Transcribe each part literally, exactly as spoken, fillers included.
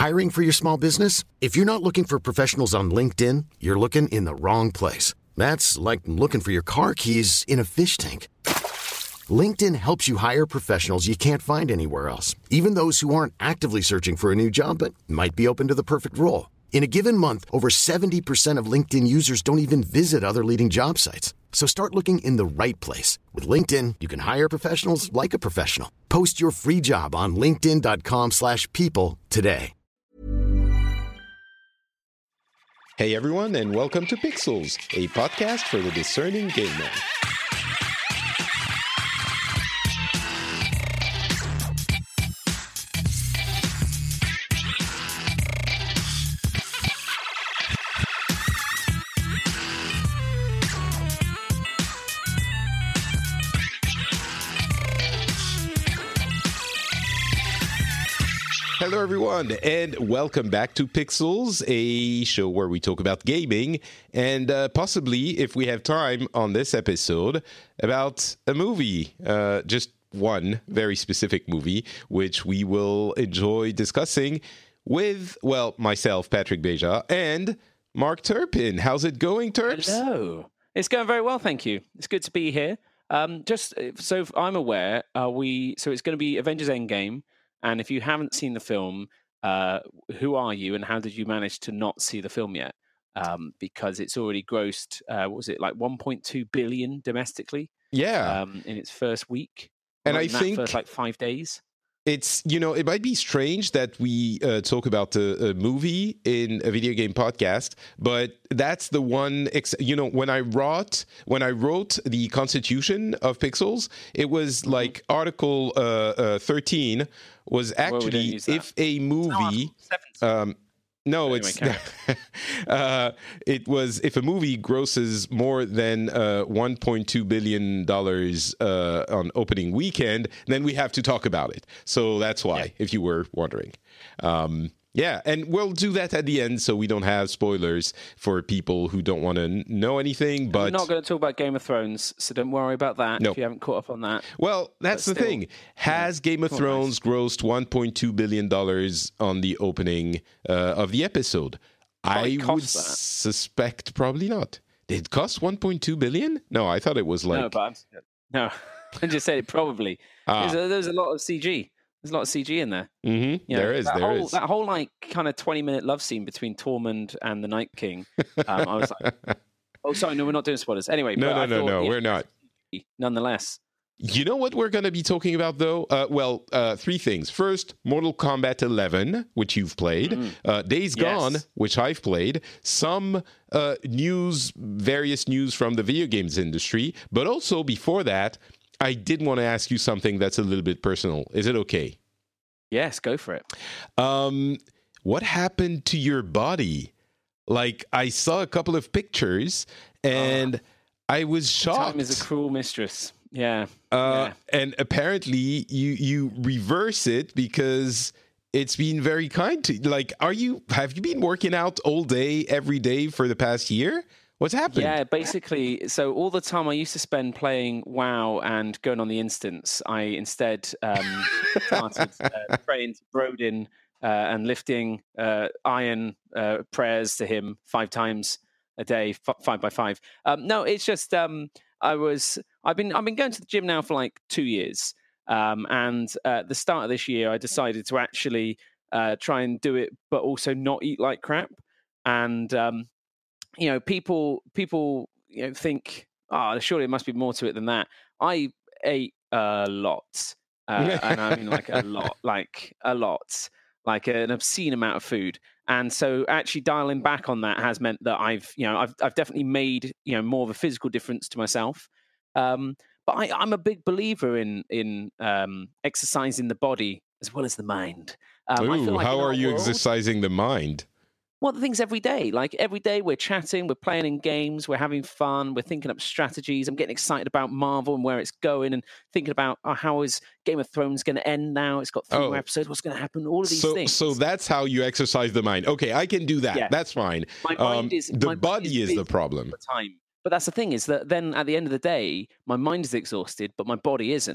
Hiring for your small business? If you're not looking for professionals on LinkedIn, you're looking in the wrong place. That's like looking for your car keys in a fish tank. LinkedIn helps you hire professionals you can't find anywhere else, even those who aren't actively searching for a new job but might be open to the perfect role. In a given month, over seventy percent of LinkedIn users don't even visit other leading job sites. So start looking in the right place. With LinkedIn, you can hire professionals like a professional. Post your free job on linkedin.com slash people today. Hey everyone, and welcome to Pixels, a podcast for the discerning gamer. Hello everyone, and welcome back to Pixels, a show where we talk about gaming, and uh, possibly, if we have time on this episode, about a movie, uh, just one very specific movie, which we will enjoy discussing with, well, myself, Patrick Beja, and Mark Turpin. How's it going, Terps? Hello. It's going very well, thank you. It's good to be here. Um, just so I'm aware, uh, we so it's going to be Avengers Endgame. And if you haven't seen the film, uh, who are you and how did you manage to not see the film yet? Um, because it's already grossed, uh, what was it, like one point two billion domestically? Yeah. Um, in its first week. And like I think... first, like, five days. It's, you know, it might be strange that we uh, talk about a, a movie in a video game podcast, but that's the one, ex- you know, when I wrote, when I wrote the Constitution of Pixels, it was like mm-hmm. Article uh, uh, thirteen was actually well, if a movie... Um, No, anyway, it's uh, it was if a movie grosses more than uh, one point two billion dollars uh, on opening weekend, then we have to talk about it. So that's why, yeah. If you were wondering. Um, yeah, and we'll do that at the end so we don't have spoilers for people who don't want to n- know anything. But we're not going to talk about Game of Thrones, so don't worry about that nope. if you haven't caught up on that. Well, that's but the still, thing. Has yeah, Game of Thrones nice. grossed one point two billion dollars on the opening uh, of the episode? Probably I would that. suspect probably not. Did it cost one point two billion dollars? No, I thought it was like... No, but I'm, no. I just said it probably. Ah. There's, a, there's a lot of C G. There's a lot of C G in there. Mm-hmm. You know, there is, there whole, is. That whole, like, kind of twenty-minute love scene between Tormund and the Night King. Um, I was like, oh, sorry, no, we're not doing spoilers. Anyway. No, but no, I no, thought, no, yeah, we're not. Nonetheless. You know what we're going to be talking about, though? Uh, well, uh, three things. First, Mortal Kombat eleven, which you've played. Mm. Uh, Days yes. Gone, which I've played. Some uh, news, various news from the video games industry. But also, before that, I did want to ask you something that's a little bit personal. Is it okay? Yes, go for it. Um, what happened to your body? Like, I saw a couple of pictures, and uh, I was shocked. Time is a cruel mistress. Yeah. Uh, yeah. And apparently, you you reverse it because it's been very kind to you. Like, are you have you been working out all day, every day for the past year? What's happened? Yeah, basically, so all the time I used to spend playing WoW and going on the instance, I instead um, started uh, praying to Brodin uh, and lifting uh, iron uh, prayers to him five times a day, f- five by five. Um, no, it's just um, I was I've been I've been going to the gym now for like two years, um, and uh, at the start of this year, I decided to actually uh, try and do it, but also not eat like crap, and um, you know, people people you know think, oh, surely there must be more to it than that. I ate a lot, uh, and I mean like a lot, like a lot, like an obscene amount of food. And so, actually dialing back on that has meant that I've, you know, I've I've definitely made you know more of a physical difference to myself. Um, but I, I'm a big believer in in um, exercising the body as well as the mind. Um, Ooh, I feel like how are you world, exercising the mind? Well, the things every day. Like every day we're chatting, we're playing in games, we're having fun, we're thinking up strategies. I'm getting excited about Marvel and where it's going and thinking about oh, how is Game of Thrones going to end now? It's got three oh. more episodes. What's going to happen? All of these so, things. So that's how you exercise the mind. Okay, I can do that. Yeah. That's fine. My mind um, is, the my body mind is, is the problem. The time. But that's the thing is that then at the end of the day, my mind is exhausted, but my body isn't.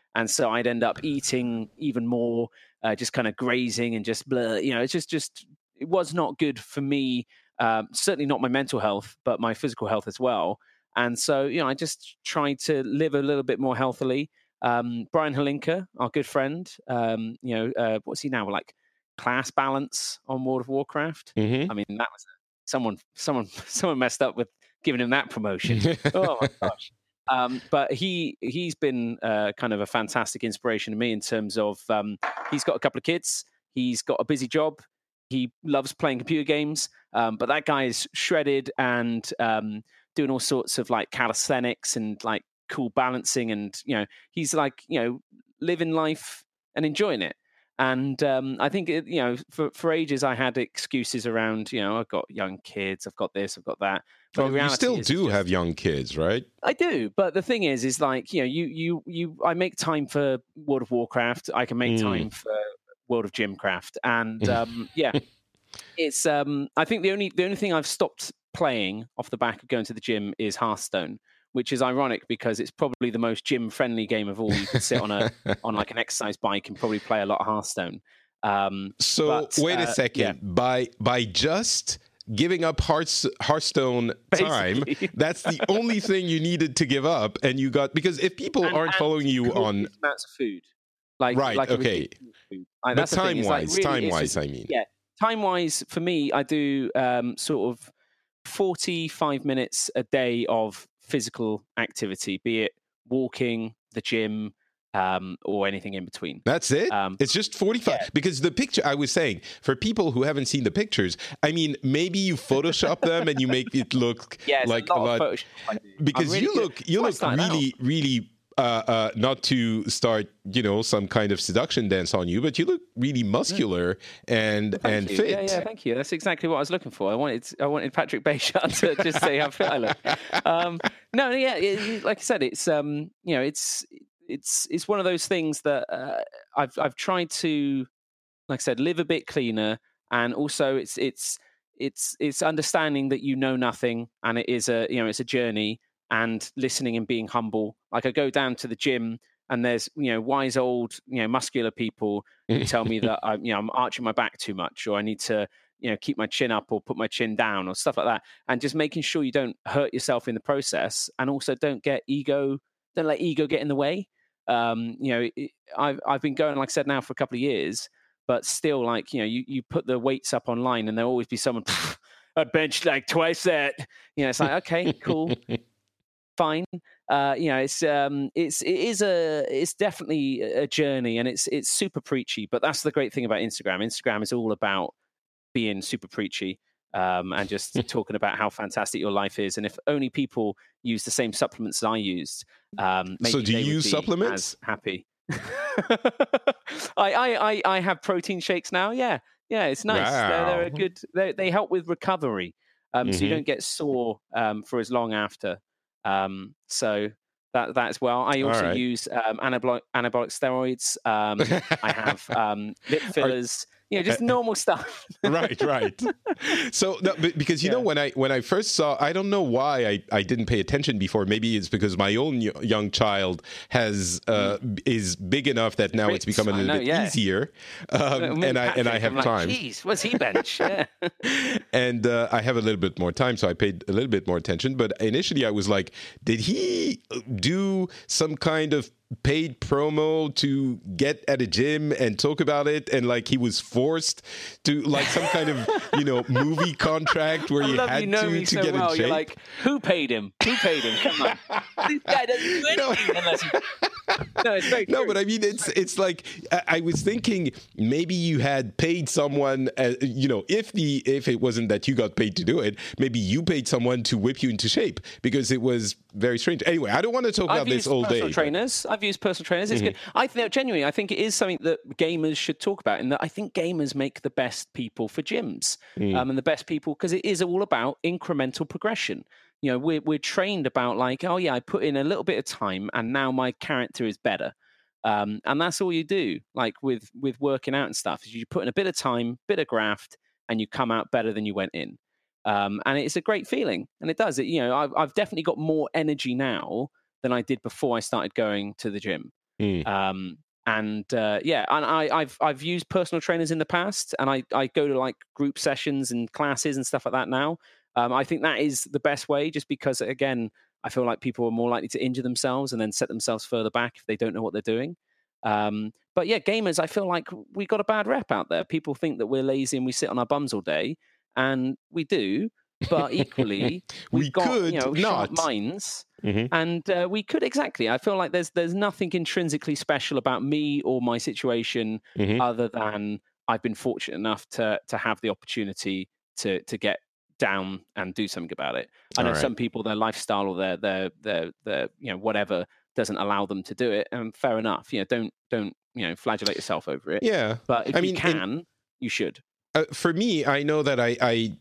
and so I'd end up eating even more, uh, just kind of grazing and just blah, you know, it's just just it was not good for me. Um, certainly not my mental health, but my physical health as well. And so, you know, I just tried to live a little bit more healthily. Um, Brian Halinka, our good friend, um, you know, uh, what's he now? Like class balance on World of Warcraft. Mm-hmm. I mean, that was someone, someone, someone messed up with giving him that promotion. Oh my gosh. Um, but he he's been uh, kind of a fantastic inspiration to me in terms of um, he's got a couple of kids, he's got a busy job, he loves playing computer games, um, but that guy is shredded and um, doing all sorts of like calisthenics and like cool balancing, and you know he's like you know living life and enjoying it. And um, I think it, you know for for ages I had excuses around you know I've got young kids, I've got this, I've got that. But well, you still do just, have young kids, right? I do, but the thing is, is like you know, you you you. I make time for World of Warcraft. I can make mm. time for World of Gymcraft, and um, yeah, it's. Um, I think the only the only thing I've stopped playing off the back of going to the gym is Hearthstone, which is ironic because it's probably the most gym friendly game of all. You could sit on a on like an exercise bike and probably play a lot of Hearthstone. Um, so but, wait a uh, second, yeah. by by just. giving up Hearth, Hearthstone time, Basically. That's the only thing you needed to give up, and you got because if people and, aren't and following you on amounts of food, like right, like okay, food. Like, but time wise, like, really, time wise, just, I mean, yeah, time wise for me, I do um, sort of forty-five minutes a day of physical activity, be it walking, the gym. Um, or anything in between. That's it? Um, it's just forty-five. Yeah. Because the picture, I was saying, for people who haven't seen the pictures, I mean, maybe you Photoshop them and you make it look yeah, like a lot. a lot Of Photoshop, because really you good. look, you look really, out. really, uh, uh, not to start, you know, some kind of seduction dance on you, but you look really muscular and well, and you. fit. Yeah, yeah, thank you. That's exactly what I was looking for. I wanted, I wanted Patrick Béchat to just say how fit I look. Um, no, yeah, it, like I said, it's um, you know, it's. It's it's one of those things that uh, I've I've tried to, like I said, live a bit cleaner, and also it's it's it's it's understanding that you know nothing, and it is a you know it's a journey, and listening and being humble. Like I go down to the gym, and there's you know wise old you know muscular people who tell me that I'm you know I'm arching my back too much, or I need to you know keep my chin up or put my chin down or stuff like that, and just making sure you don't hurt yourself in the process, and also don't get ego, don't let ego get in the way. Um, you know, it, I've I've been going, like I said, now for a couple of years, but still, like you know, you, you put the weights up online, and there'll always be someone I benched like twice that. You know, it's like okay, cool, fine. Uh, you know, it's um, it's it is a it's definitely a journey, and it's it's super preachy. But that's the great thing about Instagram. Instagram is all about being super preachy. Um, and just talking about how fantastic your life is, and if only people use the same supplements that I used, um, maybe so do they you would use be supplements? As happy. I, I I I have protein shakes now. Yeah, yeah, it's nice. Wow. They're, they're a good. They they help with recovery, um, mm-hmm. so you don't get sore um, for as long after. Um, so that that as well. I also right. use um, anabolic anabolic steroids. Um, I have um, lip fillers. Are- You know, just normal stuff. right, right. So, no, because you yeah. know, when I when I first saw, I don't know why I, I didn't pay attention before. Maybe it's because my own young child has uh, is big enough that now it's become a little know, bit yeah. easier, um, and I and I have I'm time. Like, Jeez, what's he bench? Yeah. and uh, I have a little bit more time, so I paid a little bit more attention. But initially, I was like, did he do some kind of paid promo to get at a gym and talk about it, and like he was forced to like some kind of you know movie contract where I you love had you know to me to so get well. in shape. You're like, who paid him? Who paid him? Come on, this guy doesn't do anything no. unless. He... No, it's very no, true. but I mean, it's it's like I, I was thinking maybe you had paid someone. Uh, you know, if the if it wasn't that you got paid to do it, maybe you paid someone to whip you into shape because it was very strange. Anyway, I don't want to talk I've about this all day. Personal trainers. I've used personal trainers. It's mm-hmm. good. I think genuinely, I think it is something that gamers should talk about. In that, I think gamers make the best people for gyms, mm. um, and the best people because it is all about incremental progression. You know, we're we're trained about like, oh yeah, I put in a little bit of time, and now my character is better. Um, and that's all you do. Like with with working out and stuff, is you put in a bit of time, bit of graft, and you come out better than you went in. Um, and it's a great feeling, and it does. It, you know, I've, I've definitely got more energy now than I did before I started going to the gym. Mm. Um, and uh, yeah, and I, I've I've used personal trainers in the past, and I, I go to like group sessions and classes and stuff like that now. Um, I think that is the best way, just because again, I feel like people are more likely to injure themselves and then set themselves further back if they don't know what they're doing. Um, but yeah, gamers, I feel like we got a bad rep out there. People think that we're lazy and we sit on our bums all day, and we do. But equally, we've we got could you know not. sharp minds. Mm-hmm. And uh, we could exactly. I feel like there's there's nothing intrinsically special about me or my situation, Mm-hmm. other than I've been fortunate enough to to have the opportunity to to get down and do something about it. I know All right. some people, their lifestyle or their their their their you know whatever doesn't allow them to do it, and fair enough. You know, don't don't you know flagellate yourself over it. Yeah, But if I you mean, can, in, you should. Uh, for me, I know that I. I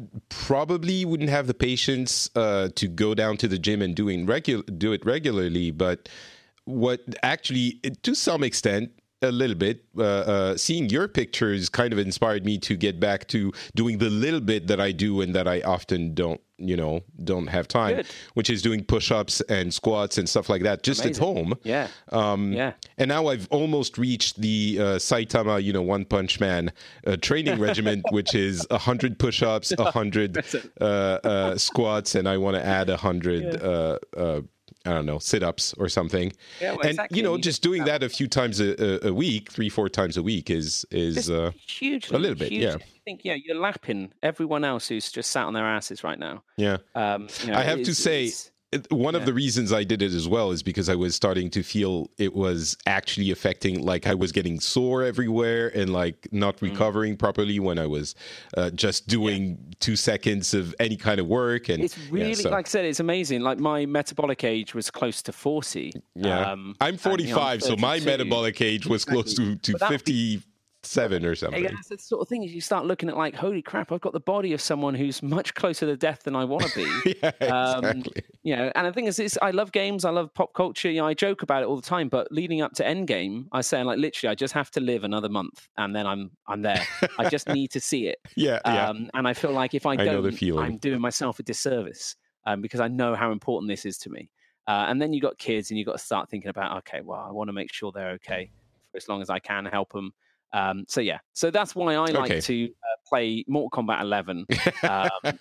probably wouldn't have the patience uh, to go down to the gym and doing regu- do it regularly. But what actually, to some extent, a little bit, uh, uh, seeing your pictures kind of inspired me to get back to doing the little bit that I do and that I often don't, you know, don't have time, Good. which is doing push-ups and squats and stuff like that, just Amazing. at home. Yeah. Um, yeah. And now I've almost reached the uh, Saitama, you know, One Punch Man uh, training regimen, which is one hundred push-ups, one hundred uh, uh, squats, and I want to add one hundred, yeah. uh, uh, I don't know, sit-ups or something. Yeah, well, and, exactly. you know, you just doing that a few times a, a week, three, four times a week is, is uh, hugely, a little bit, hugely. yeah. I think, yeah, you're lapping everyone else who's just sat on their asses right now. Yeah. Um, you know, I have it's, to say... It's, One yeah. of the reasons I did it as well is because I was starting to feel it was actually affecting, like I was getting sore everywhere and like not recovering mm. properly when I was uh, just doing yeah. two seconds of any kind of work. And it's really, yeah, so. like I said, it's amazing. Like my metabolic age was close to forty. Yeah, um, I'm forty-five, and, you know, I'm so my metabolic age was close to, to fifty. Seven or something. Yeah, that's the sort of thing is you start looking at like, holy crap, I've got the body of someone who's much closer to death than I want to be. yeah, um, exactly. You know, and the thing is, is, I love games, I love pop culture. You know, I joke about it all the time. But leading up to Endgame, I say like, literally, I just have to live another month, and then I'm I'm there. I just need to see it. Yeah, yeah. Um, and I feel like if I, I don't, know the feeling. I'm doing myself a disservice um, because I know how important this is to me. Uh, and then you got kids, and you got to start thinking about, okay, well, I want to make sure they're okay for as long as I can help them. Um, so yeah, so that's why I like okay. to uh, play Mortal Kombat eleven. Um,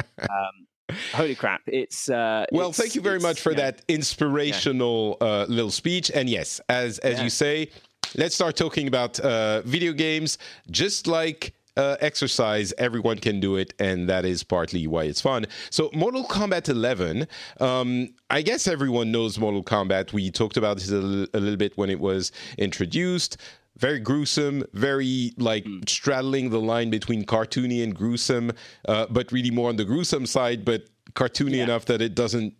um, holy crap! It's uh, well. it's, thank you very much for yeah. that inspirational yeah. uh, little speech. And yes, as as yeah. you say, let's start talking about uh, video games. Just like uh, exercise, everyone can do it, and that is partly why it's fun. So, Mortal Kombat eleven. Um, I guess everyone knows Mortal Kombat. We talked about this a, l- a little bit when it was introduced. Very gruesome, very like mm. straddling the line between cartoony and gruesome, uh, but really more on the gruesome side, but cartoony yeah. enough that it doesn't.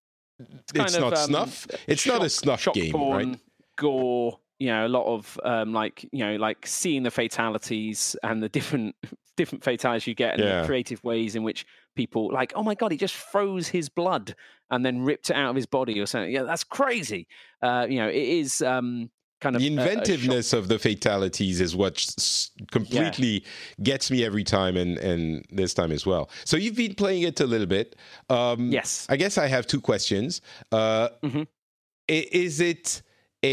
It's, it's not of, um, snuff. It's shock, not a snuff game, porn, right? Gore, you know, a lot of um, like you know, like seeing the fatalities and the different different fatalities you get, and yeah. the creative ways in which people like, oh my god, he just froze his blood and then ripped it out of his body or something. Yeah, that's crazy. Uh, you know, it is. Um, Kind of the inventiveness of the fatalities is what s- completely yeah. gets me every time, and, and this time as well. So you've been playing it a little bit. Um, yes. I guess I have two questions. Uh, mm-hmm. Is it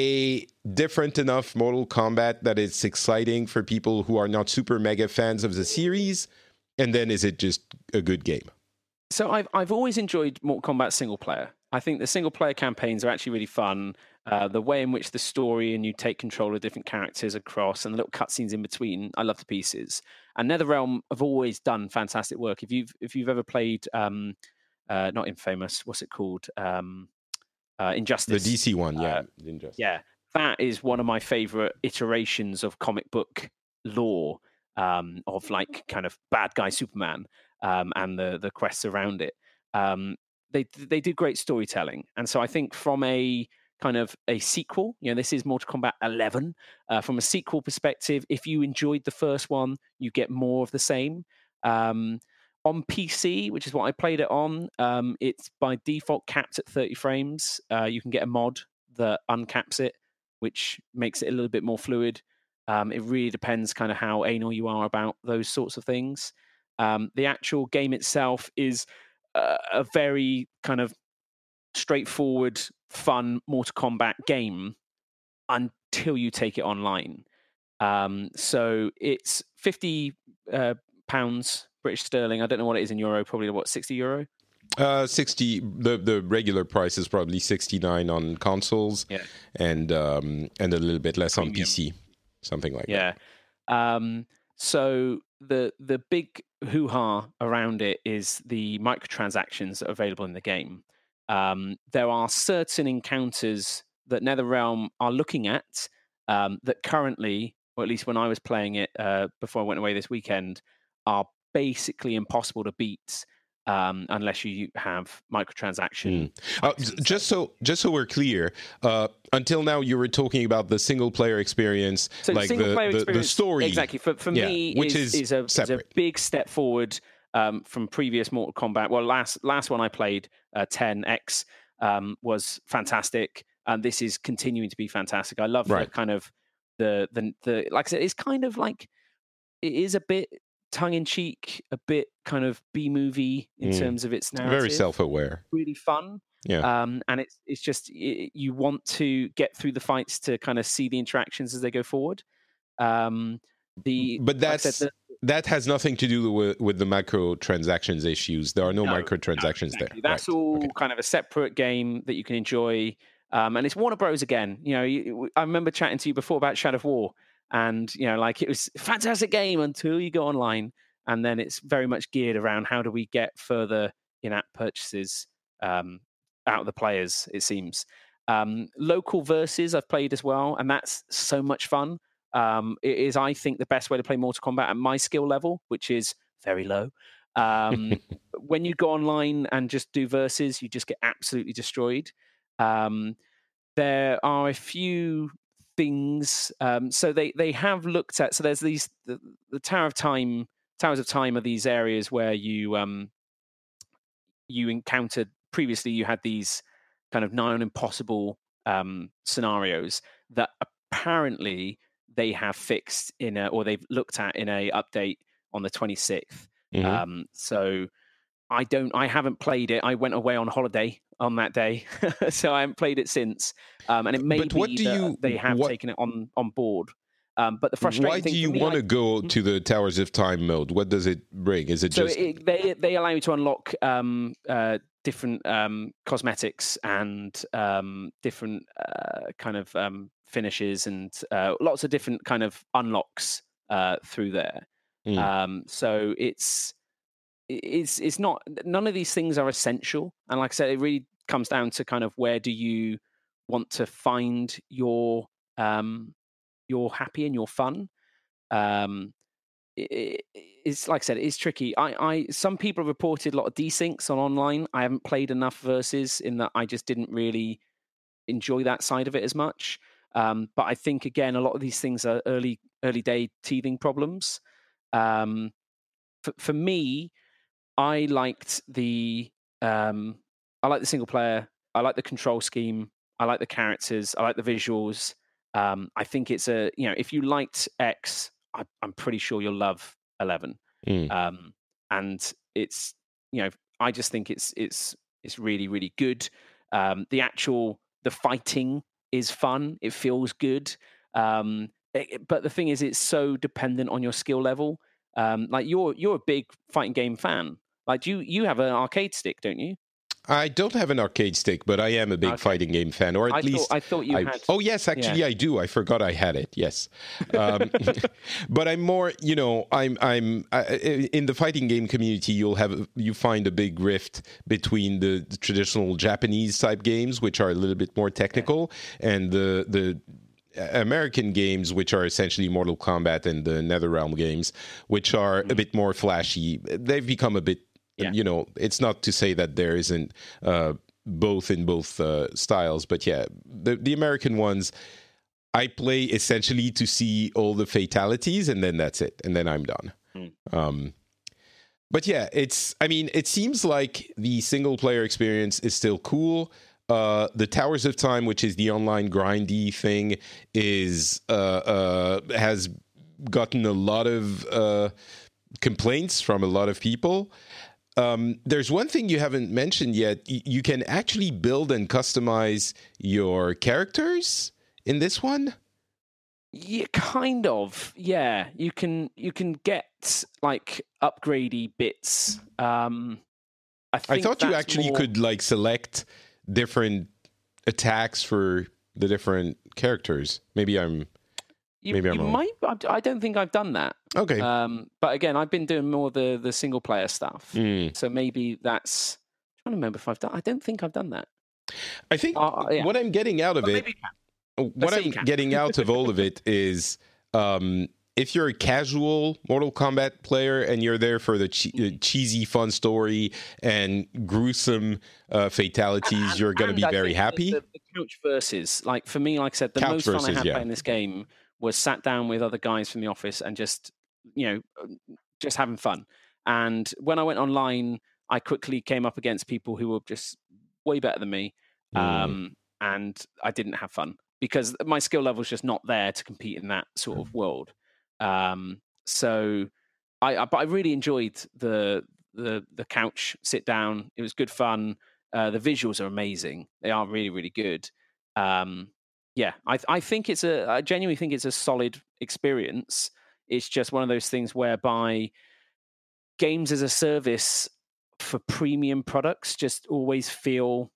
a different enough Mortal Kombat that it's exciting for people who are not super mega fans of the series? And then is it just a good game? So I've I've always enjoyed Mortal Kombat single player. I think the single player campaigns are actually really fun. Uh, the way in which the story and you take control of different characters across and the little cutscenes in between, I love the pieces. And NetherRealm have always done fantastic work. If you've if you've ever played, um, uh, not Infamous, what's it called? Um, uh, Injustice. The D C one, yeah. Uh, Injustice. Yeah, that is one of my favorite iterations of comic book lore, um, of like kind of bad guy Superman um, and the the quests around it. Um, they they did great storytelling, and so I think from a kind of a sequel, you know, this is Mortal Kombat eleven. Uh, from a sequel perspective, if you enjoyed the first one, you get more of the same. Um, on P C, which is what I played it on, um, it's by default capped at thirty frames. Uh, you can get a mod that uncaps it, which makes it a little bit more fluid. Um, it really depends kind of how anal you are about those sorts of things. Um, the actual game itself is uh, a very kind of straightforward, fun Mortal Kombat game until you take it online. Um, so it's fifty uh, pounds British sterling. I don't know what it is in euro. Probably what, sixty euro. Uh, sixty. The the regular price is probably sixty-nine on consoles, yeah. and um, and a little bit less Premium. On P C, something like yeah. that. Yeah. Um, so the the big hoo-ha around it is the microtransactions that are available in the game. Um, there are certain encounters that NetherRealm are looking at um, that currently, or at least when I was playing it uh, before I went away this weekend, are basically impossible to beat. Um, unless you have microtransaction. Mm. Uh, just so just so we're clear, uh, until now you were talking about the single player experience, so like the, the, experience, the, the story. Exactly. For, for yeah, me, which is, is, is, a, is a big step forward um, from previous Mortal Kombat. Well, last last one I played, uh, ten X, um, was fantastic, and this is continuing to be fantastic. I love right. the kind of the, the the like I said, it's kind of like it is a bit tongue-in-cheek, a bit kind of B-movie in mm. terms of its narrative. Very self-aware. Really fun. Yeah. Um, and it's it's just, it, you want to get through the fights to kind of see the interactions as they go forward. Um, the But that's, like the, that has nothing to do with, with the microtransactions issues. There are no, no microtransactions no, exactly. there. That's right. all okay. kind of a separate game that you can enjoy. Um, and it's Warner Bros. Again. You know, you, I remember chatting to you before about Shadow of War. And, you know, like it was a fantastic game until you go online. And then it's very much geared around how do we get further in-app purchases um, out of the players, it seems. Um, local versus I've played as well. And that's so much fun. Um, it is, I think, the best way to play Mortal Kombat at my skill level, which is very low. Um, when you go online and just do versus, you just get absolutely destroyed. Um, there are a few... things um so they they have looked at so there's these the, the Tower of Time Towers of Time are these areas where you um you encountered previously you had these kind of nigh on impossible um scenarios that apparently they have fixed in a, or they've looked at in a update on the twenty-sixth. Mm-hmm. um so I don't I haven't played it. I went away on holiday on that day, so I haven't played it since. Um, and it may but be that you, they have what, taken it on, on board. Um, but the frustrating why thing do you me, want to I, go to the Towers of Time mode? What does it bring? Is it so just it, they they allow you to unlock um, uh, different um, cosmetics and um, different uh, kind of um, finishes and uh, lots of different kind of unlocks uh, through there. Mm. Um, so it's it's it's not, none of these things are essential, and like I said, it really comes down to kind of where do you want to find your um your happy and your fun. Um it, it's like I said, it's tricky. I I some people have reported a lot of desyncs on online. I haven't played enough versus in that I just didn't really enjoy that side of it as much. Um but I think again a lot of these things are early early day teething problems. Um for, for me, I liked the um, I like the single player. I like the control scheme. I like the characters. I like the visuals. Um, I think it's a, you know, if you liked X, I, I'm pretty sure you'll love eleven. Mm. Um, and it's, you know, I just think it's it's it's really really good. Um, the actual the fighting is fun. It feels good. Um, it, but the thing is, it's so dependent on your skill level. Um, like you're you're a big fighting game fan. Like you, you have an arcade stick, don't you? I don't have an arcade stick, but I am a big okay. fighting game fan, or at I least thought, I thought you I, had. Oh yes, actually yeah. I do. I forgot I had it. Yes, um, but I'm more. You know, I'm. I'm I, in the fighting game community. You'll have you find a big rift between the, the traditional Japanese type games, which are a little bit more technical, yeah. and the the. American games, which are essentially Mortal Kombat and the NetherRealm games, which are mm. a bit more flashy. They've become a bit, yeah. you know, it's not to say that there isn't uh, both in both uh, styles, but yeah, the, the American ones, I play essentially to see all the fatalities, and then that's it, and then I'm done. Mm. Um, but yeah, it's, I mean, it seems like the single player experience is still cool. Uh, the Towers of Time, which is the online grindy thing, is uh, uh, has gotten a lot of uh, complaints from a lot of people. Um, there's one thing you haven't mentioned yet. Y- you can actually build and customize your characters in this one? Yeah, kind of. Yeah, you can you can get like upgradey bits. Um, I, think I thought you that's actually more... could like select different attacks for the different characters. Maybe I'm You, maybe I'm you wrong. might. I I don't think I've done that. Okay. Um, but again, I've been doing more the the single player stuff. Mm. So maybe that's. I'm trying to remember if I've done. I don't think I've done that. I think Uh, yeah. what I'm getting out of But it, maybe you can. what say I'm you can. getting out of all of it is, um, if you're a casual Mortal Kombat player and you're there for the che- uh, cheesy, fun story and gruesome uh, fatalities, And- you're going to and be I very think happy. The, the couch versus, like for me, like I said, the Couch most fun I versus, had yeah. playing this game was sat down with other guys from the office and just, you know, just having fun. And when I went online, I quickly came up against people who were just way better than me, Mm. um, and I didn't have fun because my skill level is just not there to compete in that sort of world. Um, so, I, I but I really enjoyed the the the couch sit down. It was good fun. Uh, the visuals are amazing. They are really really good. Um, yeah, I I think it's a I genuinely think it's a solid experience. It's just one of those things whereby games as a service for premium products just always feel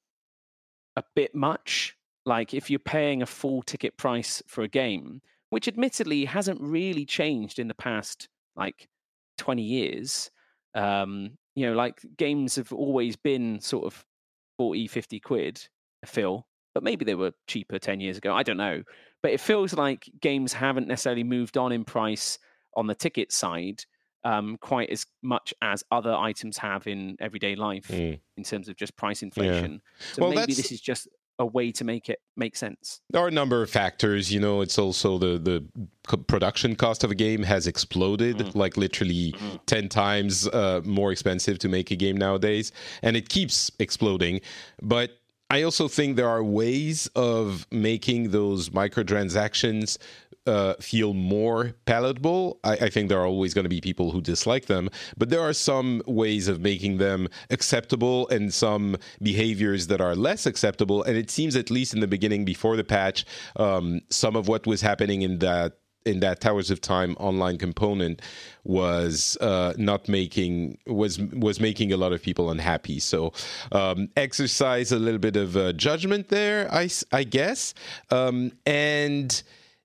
a bit much. Like if you're paying a full ticket price for a game, which admittedly hasn't really changed in the past like twenty years. Um, you know, like games have always been sort of forty, fifty quid a fill, but maybe they were cheaper ten years ago. I don't know. But it feels like games haven't necessarily moved on in price on the ticket side um, quite as much as other items have in everyday life Mm. in terms of just price inflation. So Well, maybe that's- this is just a way to make it make sense. There are a number of factors. You know, it's also the the co- production cost of a game has exploded, Mm. like literally Mhm. ten times uh, more expensive to make a game nowadays, and it keeps exploding. But I also think there are ways of making those microtransactions uh, feel more palatable. I, I think there are always going to be people who dislike them, but there are some ways of making them acceptable and some behaviors that are less acceptable. And it seems, at least in the beginning, before the patch, um, some of what was happening in that in that Towers of Time online component was uh, not making was was making a lot of people unhappy. So um, exercise a little bit of uh, judgment there, I, s- I guess. Um, and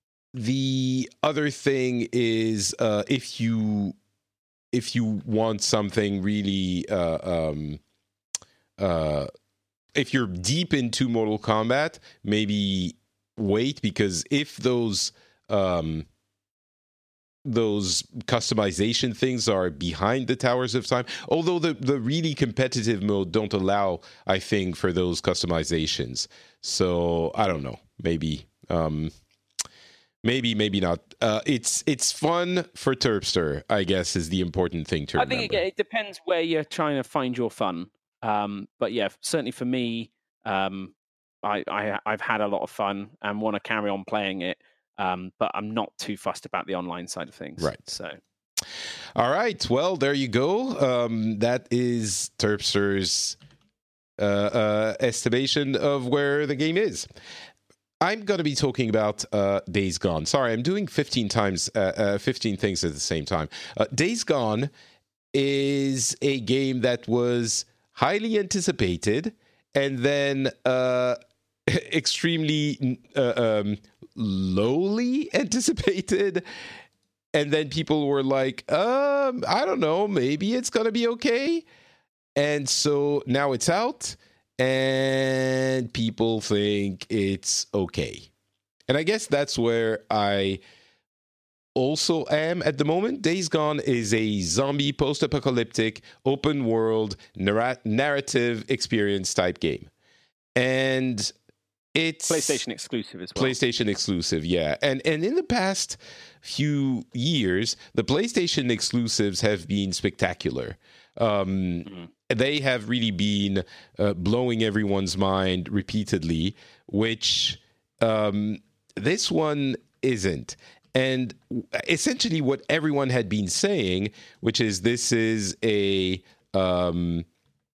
the other thing is uh, if you if you want something really uh, um, uh, if you're deep into Mortal Kombat, maybe wait, because if those um, those customization things are behind the Towers of Time, although the, the really competitive mode don't allow, I think, for those customizations. So I don't know, maybe um, maybe maybe not. Uh, it's it's fun for Terpster, I guess, is the important thing to I remember. think again, it depends where you're trying to find your fun. Um, but yeah, certainly for me, um, I, I I've had a lot of fun and want to carry on playing it. Um, but I'm not too fussed about the online side of things. Right. So, all right. Well, there you go. Um, that is Terpster's uh, uh, estimation of where the game is. I'm going to be talking about uh, Days Gone. Sorry, I'm doing fifteen times, uh, uh, fifteen things at the same time. Uh, Days Gone is a game that was highly anticipated and then uh, extremely uh, um, lowly anticipated. And then people were like, um, I don't know, maybe it's going to be okay. And so now it's out. And people think it's okay. And I guess that's where I also am at the moment. Days Gone is a zombie post-apocalyptic open world narrat- narrative experience type game. And it's PlayStation exclusive as well. PlayStation exclusive, yeah. And and in the past few years, the PlayStation exclusives have been spectacular. Um, mm-hmm. They have really been uh, blowing everyone's mind repeatedly, which um, this one isn't. And essentially what everyone had been saying, which is this is a... Um,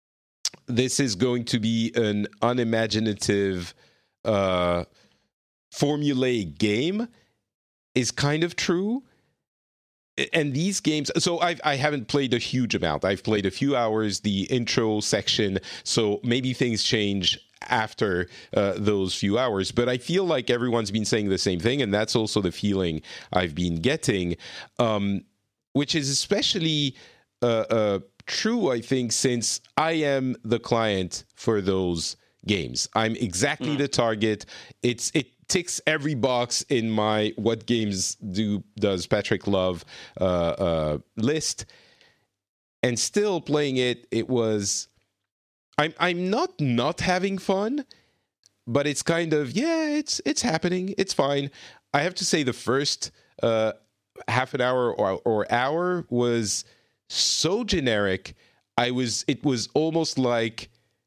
this is going to be an unimaginative... Uh, formulaic game is kind of true. And these games, so I've, I haven't played a huge amount. I've played a few hours, the intro section, so maybe things change after uh, those few hours. But I feel like everyone's been saying the same thing, and that's also the feeling I've been getting, um, which is especially uh, uh, true, I think, since I am the client for those games. I'm exactly mm. the target. It's it. ticks every box in my what games do does Patrick love uh, uh, list, and still playing it, it was. I'm I'm not not having fun, but it's kind of yeah, it's it's happening. It's fine. I have to say the first uh, half an hour or or hour was so generic. I was it was almost like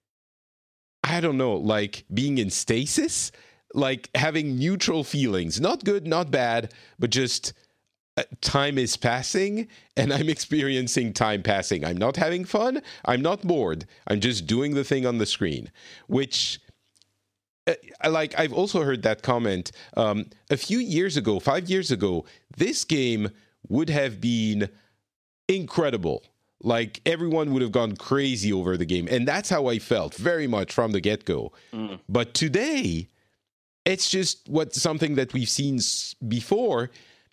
I don't know, like being in stasis. Like having neutral feelings, not good, not bad, but just uh, time is passing and I'm experiencing time passing. I'm not having fun. I'm not bored. I'm just doing the thing on the screen, which uh, like I've also heard that comment um, a few years ago, five years ago, this game would have been incredible. Like everyone would have gone crazy over the game. And that's how I felt very much from the get-go. Mm. But today, it's just what something that we've seen before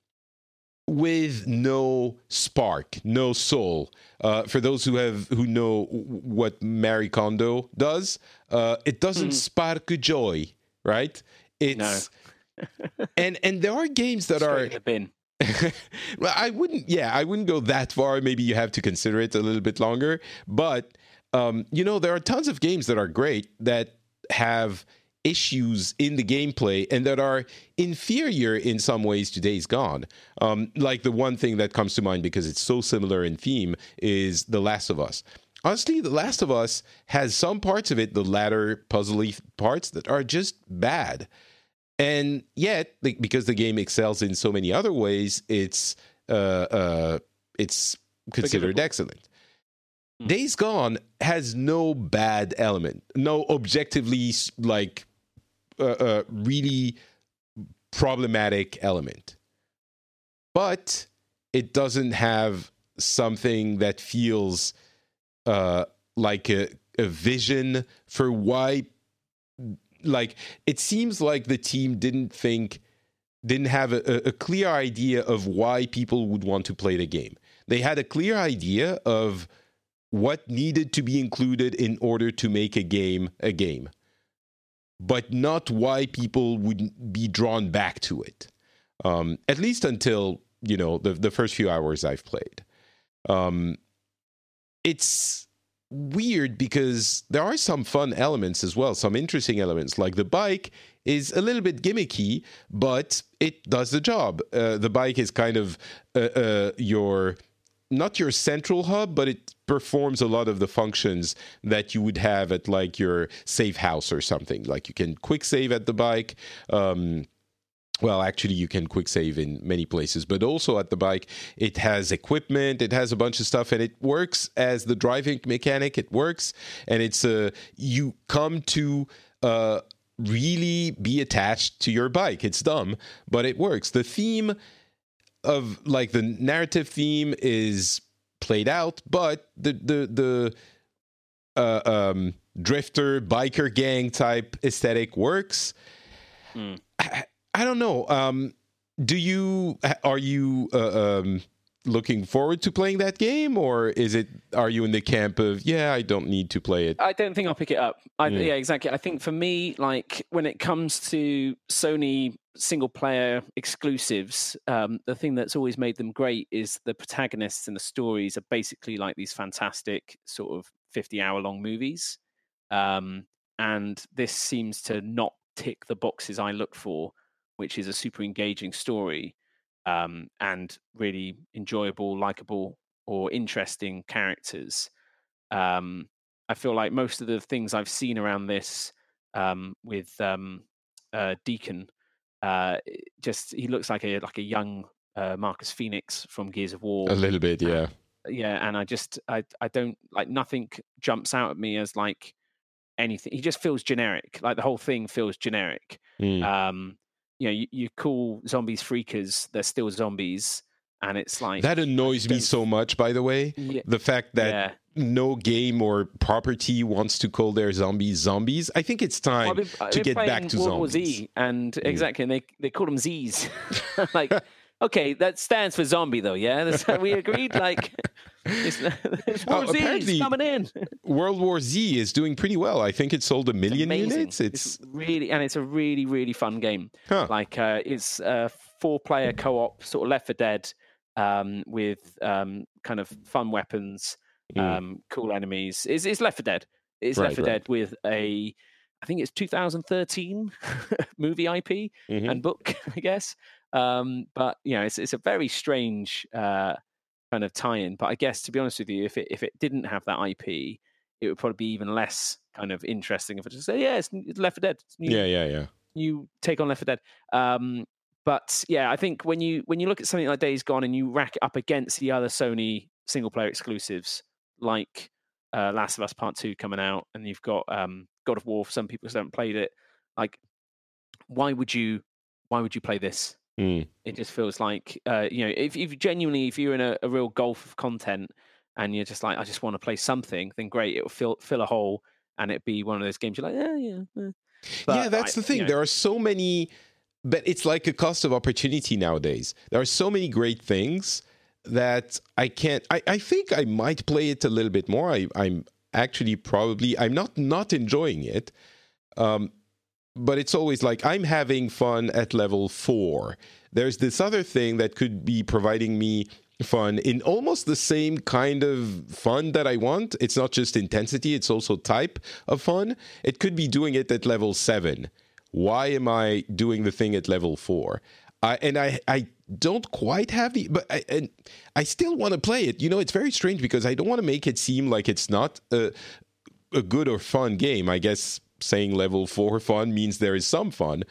with no spark, no soul. Uh, for those who have who know what Marie Kondo does, uh, it doesn't mm. spark joy, right? It's no. and and there are games that Straight are. in the bin. Well, I wouldn't. Yeah, I wouldn't go that far. Maybe you have to consider it a little bit longer. But um, you know, there are tons of games that are great that have issues in the gameplay and that are inferior in some ways to Days Gone. Um, like the one thing that comes to mind because it's so similar in theme is The Last of Us. Honestly, The Last of Us has some parts of it, the latter puzzly parts, that are just bad. And yet, because the game excels in so many other ways, it's uh, uh, it's considered excellent. Hmm. Days Gone has no bad element, no objectively like uh, uh, really problematic element, but it doesn't have something that feels uh, like a, a vision for why. Like, it seems like the team didn't think, didn't have a, a clear idea of why people would want to play the game. They had a clear idea of what needed to be included in order to make a game a game, but not why people would be drawn back to it. Um, at least until, you know, the, the first few hours I've played. Um, it's weird because there are some fun elements as well, some interesting elements, like the bike is a little bit gimmicky, but it does the job. Uh, the bike is kind of uh, uh, your, not your central hub, but it performs a lot of the functions that you would have at like your safe house or something. Like you can quick save at the bike. Um, Well, actually, you can quick save in many places, but also at the bike, it has equipment, it has a bunch of stuff, and it works as the driving mechanic. It works, and it's uh, you come to uh, really be attached to your bike. It's dumb, but it works. The theme of like the narrative theme is played out, but the the the uh, um, drifter biker gang type aesthetic works. Mm. I, I don't know. Um, do you are you uh, um, looking forward to playing that game, or is it? Are you in the camp of yeah, I don't need to play it? I don't think I'll pick it up. I, mm. Yeah, exactly. I think for me, like when it comes to Sony single player exclusives, um, the thing that's always made them great is the protagonists and the stories are basically like these fantastic sort of fifty hour long movies, um, and this seems to not tick the boxes I look for, which is a super engaging story um, and really enjoyable, likable, or interesting characters. Um, I feel like most of the things I've seen around this um, with um, uh, Deacon, uh, just he looks like a like a young uh, Marcus Phoenix from Gears of War. A little bit, yeah, uh, yeah. And I just I I don't like nothing jumps out at me as like anything. He just feels generic. Like the whole thing feels generic. Mm. Um, you know, you, you call zombies freakers, they're still zombies, and it's like that annoys me so much. By the way, yeah, the fact that yeah. no game or property wants to call their zombies zombies. I think it's time well, I've been, I've to been get back to World War zombies. Z, and mm. exactly, and they they call them Z's. Like, okay, that stands for zombie, though. Yeah, that's how we agreed. Like, it's, it's War uh, Z's coming in. World War Z is doing pretty well. I think it sold a million it's units. It's... it's really, and it's a really, really fun game. Huh. Like, uh, it's a four-player co-op, sort of Left four Dead, um, with um, kind of fun weapons, mm. um, cool enemies. It's, it's Left four Dead. It's right, Left four right. Dead with a, I think it's two thousand thirteen movie I P mm-hmm. and book, I guess. Um, but you know, it's it's a very strange uh, kind of tie-in. But I guess, to be honest with you, if it if it didn't have that I P, it would probably be even less kind of interesting if I just say, yeah, it's, it's Left four Dead. It's new, yeah, yeah, yeah. You take on Left four Dead. Um, but yeah, I think when you when you look at something like Days Gone and you rack it up against the other Sony single-player exclusives, like uh, Last of Us Part Two coming out, and you've got um, God of War for some people who haven't played it, like, why would you why would you play this? Mm. It just feels like, uh, you know, if, if genuinely, if you're in a, a real gulf of content and you're just like, I just want to play something, then great, it will fill fill a hole, and it'd be one of those games you're like, yeah, yeah. yeah. But yeah, that's I, the thing. You know, there are so many, but it's like a cost of opportunity nowadays. There are so many great things that I can't. I, I think I might play it a little bit more. I, I'm actually probably I'm not not enjoying it. Um, But it's always like, I'm having fun at level four. There's this other thing that could be providing me fun in almost the same kind of fun that I want. It's not just intensity, it's also type of fun. It could be doing it at level seven. Why am I doing the thing at level four? I, and I, I don't quite have the, but I, and I still want to play it. You know, it's very strange because I don't want to make it seem like it's not a, a good or fun game. I guess saying level four fun means there is some fun,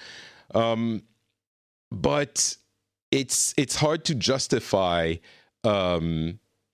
um, but it's it's hard to justify um,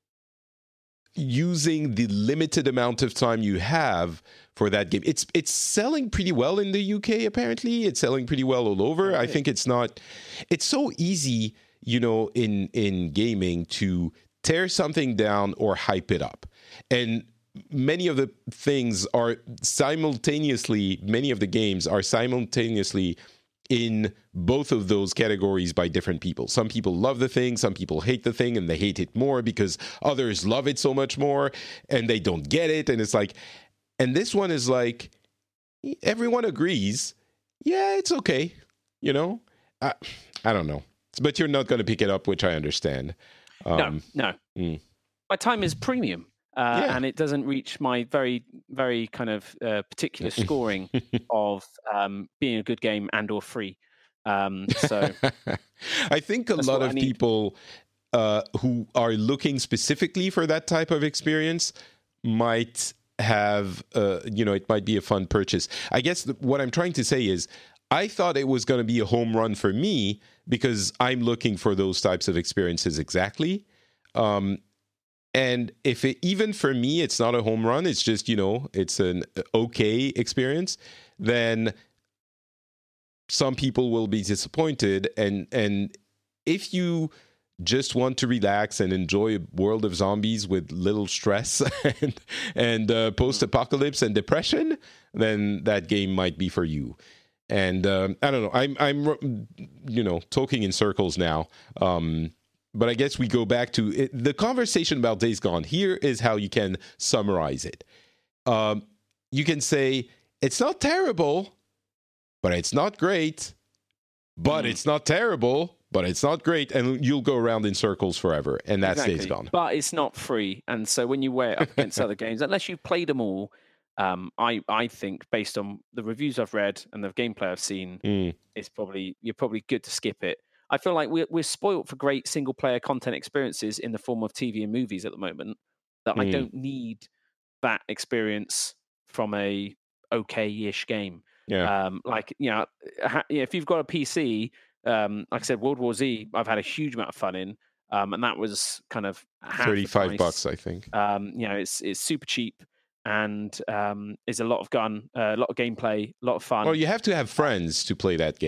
using the limited amount of time you have for that game. It's it's selling pretty well in the U K. Apparently, it's selling pretty well all over. Okay. I think it's not. It's so easy, you know, in in gaming to tear something down or hype it up, and many of the things are simultaneously, many of the games are simultaneously in both of those categories by different people. Some people love the thing, some people hate the thing, and they hate it more because others love it so much more, and they don't get it. And it's like, and this one is like, everyone agrees, yeah, it's okay, you know? I, I don't know. But you're not going to pick it up, which I understand. Um, no, no. Mm. My time is premium. Uh, yeah. And it doesn't reach my very, very kind of uh, particular scoring of um, being a good game and or free. Um, so I think a lot of people uh, who are looking specifically for that type of experience might have, uh, you know, it might be a fun purchase. I guess the, what I'm trying to say is I thought it was going to be a home run for me because I'm looking for those types of experiences exactly. Um, And if it, even for me, it's not a home run, it's just, you know, it's an okay experience, then some people will be disappointed. And and if you just want to relax and enjoy a world of zombies with little stress and, and uh, post-apocalypse and depression, then that game might be for you. And um, I don't know, I'm, I'm, you know, talking in circles now. Um But I guess we go back to it, the conversation about Days Gone. Here is how you can summarize it. Um, you can say, it's not terrible, but it's not great. But mm. it's not terrible, but it's not great. And you'll go around in circles forever. And that's exactly. Days Gone. But it's not free. And so when you weigh it up against other games, unless you've played them all, um, I, I think based on the reviews I've read and the gameplay I've seen, mm. it's probably you're probably good to skip it. I feel like we're, we're spoiled for great single-player content experiences in the form of T V and movies at the moment, that mm. I don't need that experience from a okay-ish game. Yeah. Um, like, you know, if you've got a P C, um, like I said, World War Z, I've had a huge amount of fun in, um, and that was kind of thirty-five bucks, I think. Um, you know, it's it's super cheap. And um, is a lot of gun, uh, a lot of gameplay, a lot of fun. Well, you have to have friends to play that game.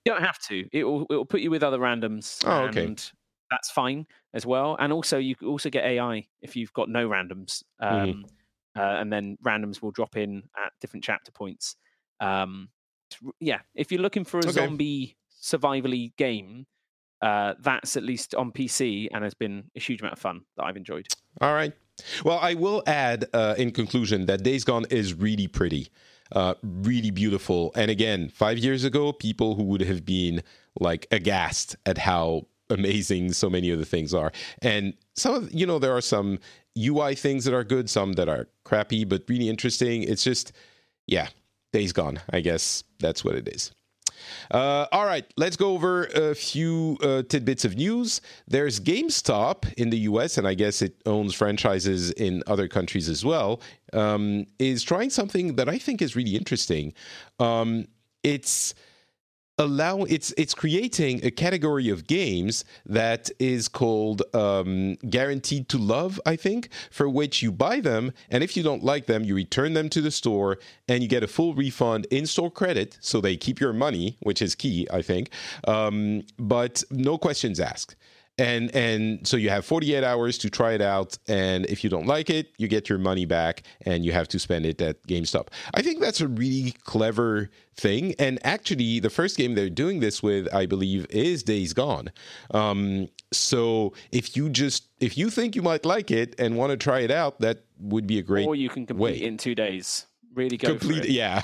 You don't have to. It will it will put you with other randoms. Oh, and okay. That's fine as well. And also, you also get A I if you've got no randoms, um, Mm-hmm. uh, and then randoms will drop in at different chapter points. Um, yeah, if you're looking for a Okay. zombie survivally game, uh, that's at least on P C and has been a huge amount of fun that I've enjoyed. All right. Well, I will add uh, in conclusion that Days Gone is really pretty, uh, really beautiful. And again, five years ago, people who would have been like aghast at how amazing so many of the things are. And some of, you know, there are some U I things that are good, some that are crappy, but really interesting. It's just, yeah, Days Gone. I guess that's what it is. Uh, all right, let's go over a few uh, tidbits of news. There's GameStop in the U S, and I guess it owns franchises in other countries as well, um, is trying something that I think is really interesting. Um, it's allow it's it's creating a category of games that is called um, Guaranteed to Love, I think, for which you buy them, and if you don't like them, you return them to the store, and you get a full refund in-store credit, so they keep your money, which is key, I think, um, but no questions asked. And and so you have forty-eight hours to try it out, and if you don't like it, you get your money back, and you have to spend it at GameStop. I think that's a really clever thing, and actually, the first game they're doing this with, I believe, is Days Gone. Um, so if you just if you think you might like it and want to try it out, that would be a great Or you can complete way. it in two days. Really go Complete, for it. yeah.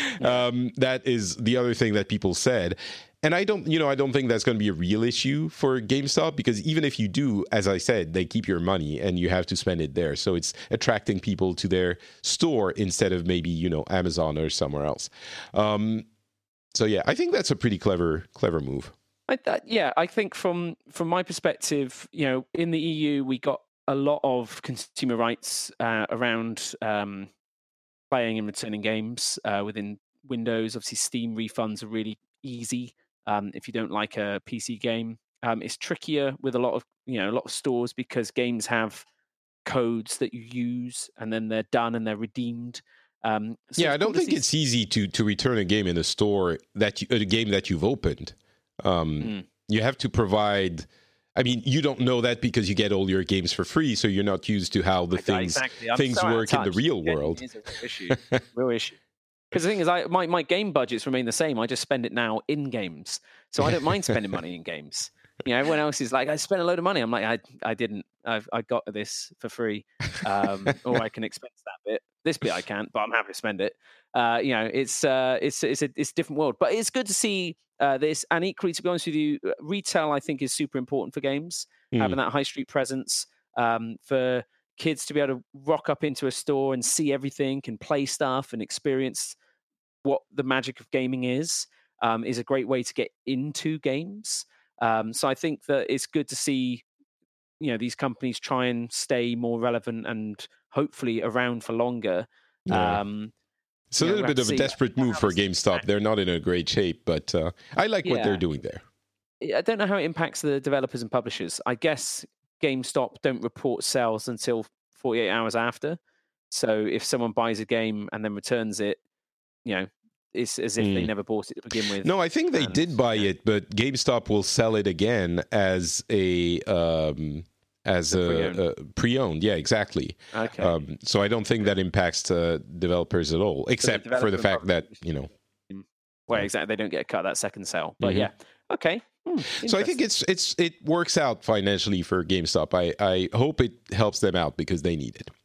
um, that is the other thing that people said. And I don't, you know, I don't think that's going to be a real issue for GameStop, because even if you do, as I said, they keep your money and you have to spend it there. So it's attracting people to their store instead of maybe, you know, Amazon or somewhere else. Um, so yeah, I think that's a pretty clever, clever move. I, uh, yeah, I think from from my perspective, you know, in the E U we got a lot of consumer rights uh, around um, playing and returning games uh, within Windows. Obviously, Steam refunds are really easy. Um, if you don't like a P C game, um, it's trickier with a lot of you know a lot of stores because games have codes that you use and then they're done and they're redeemed. Um, so yeah, it's I don't cool to think see- it's easy to to return a game in a store that you, a game that you've opened. Um, Mm. You have to provide. I mean, you don't know that because you get all your games for free, so you're not used to how the things Exactly. I'm things so out of work in the touch. real Genuinely world. is a real issue. Real issue. Because the thing is, I my, my game budgets remain the same. I just spend it now in games, so I don't mind spending money in games. You know, everyone else is like, I spent a load of money. I'm like, I I didn't. I've I got this for free, um, or I can expense that bit. This bit I can't, but I'm happy to spend it. Uh, you know, it's uh, it's it's a it's a different world, but it's good to see uh, this. And equally, to be honest with you, retail I think is super important for games. Mm. Having that high street presence um, for kids to be able to rock up into a store and see everything and play stuff and experience what the magic of gaming is um, is a great way to get into games. Um, so I think that it's good to see, you know, these companies try and stay more relevant and hopefully around for longer. Yeah. Um, It's a yeah, little we'll bit have of a to see desperate how move for this GameStop. impacts. They're not in a great shape, but uh, I like what they're Yeah. doing there. I don't know how it impacts the developers and publishers. I guess GameStop don't report sales until forty-eight hours after. So if someone buys a game and then returns it, you know, it's as if they Mm. never bought it to begin with. No, I think they And, did buy yeah. it, but GameStop will sell it again as a um, as A a, pre-owned. a pre-owned. Yeah, exactly. Okay. Um, so I don't think that impacts uh, developers at all, except for developer the and fact that publishers- you know. Well, exactly. They don't get a cut of that second sale. But Mhm. yeah. Okay. Hmm, So I think interesting. it's it's it works out financially for GameStop. I, I hope it helps them out because they need it.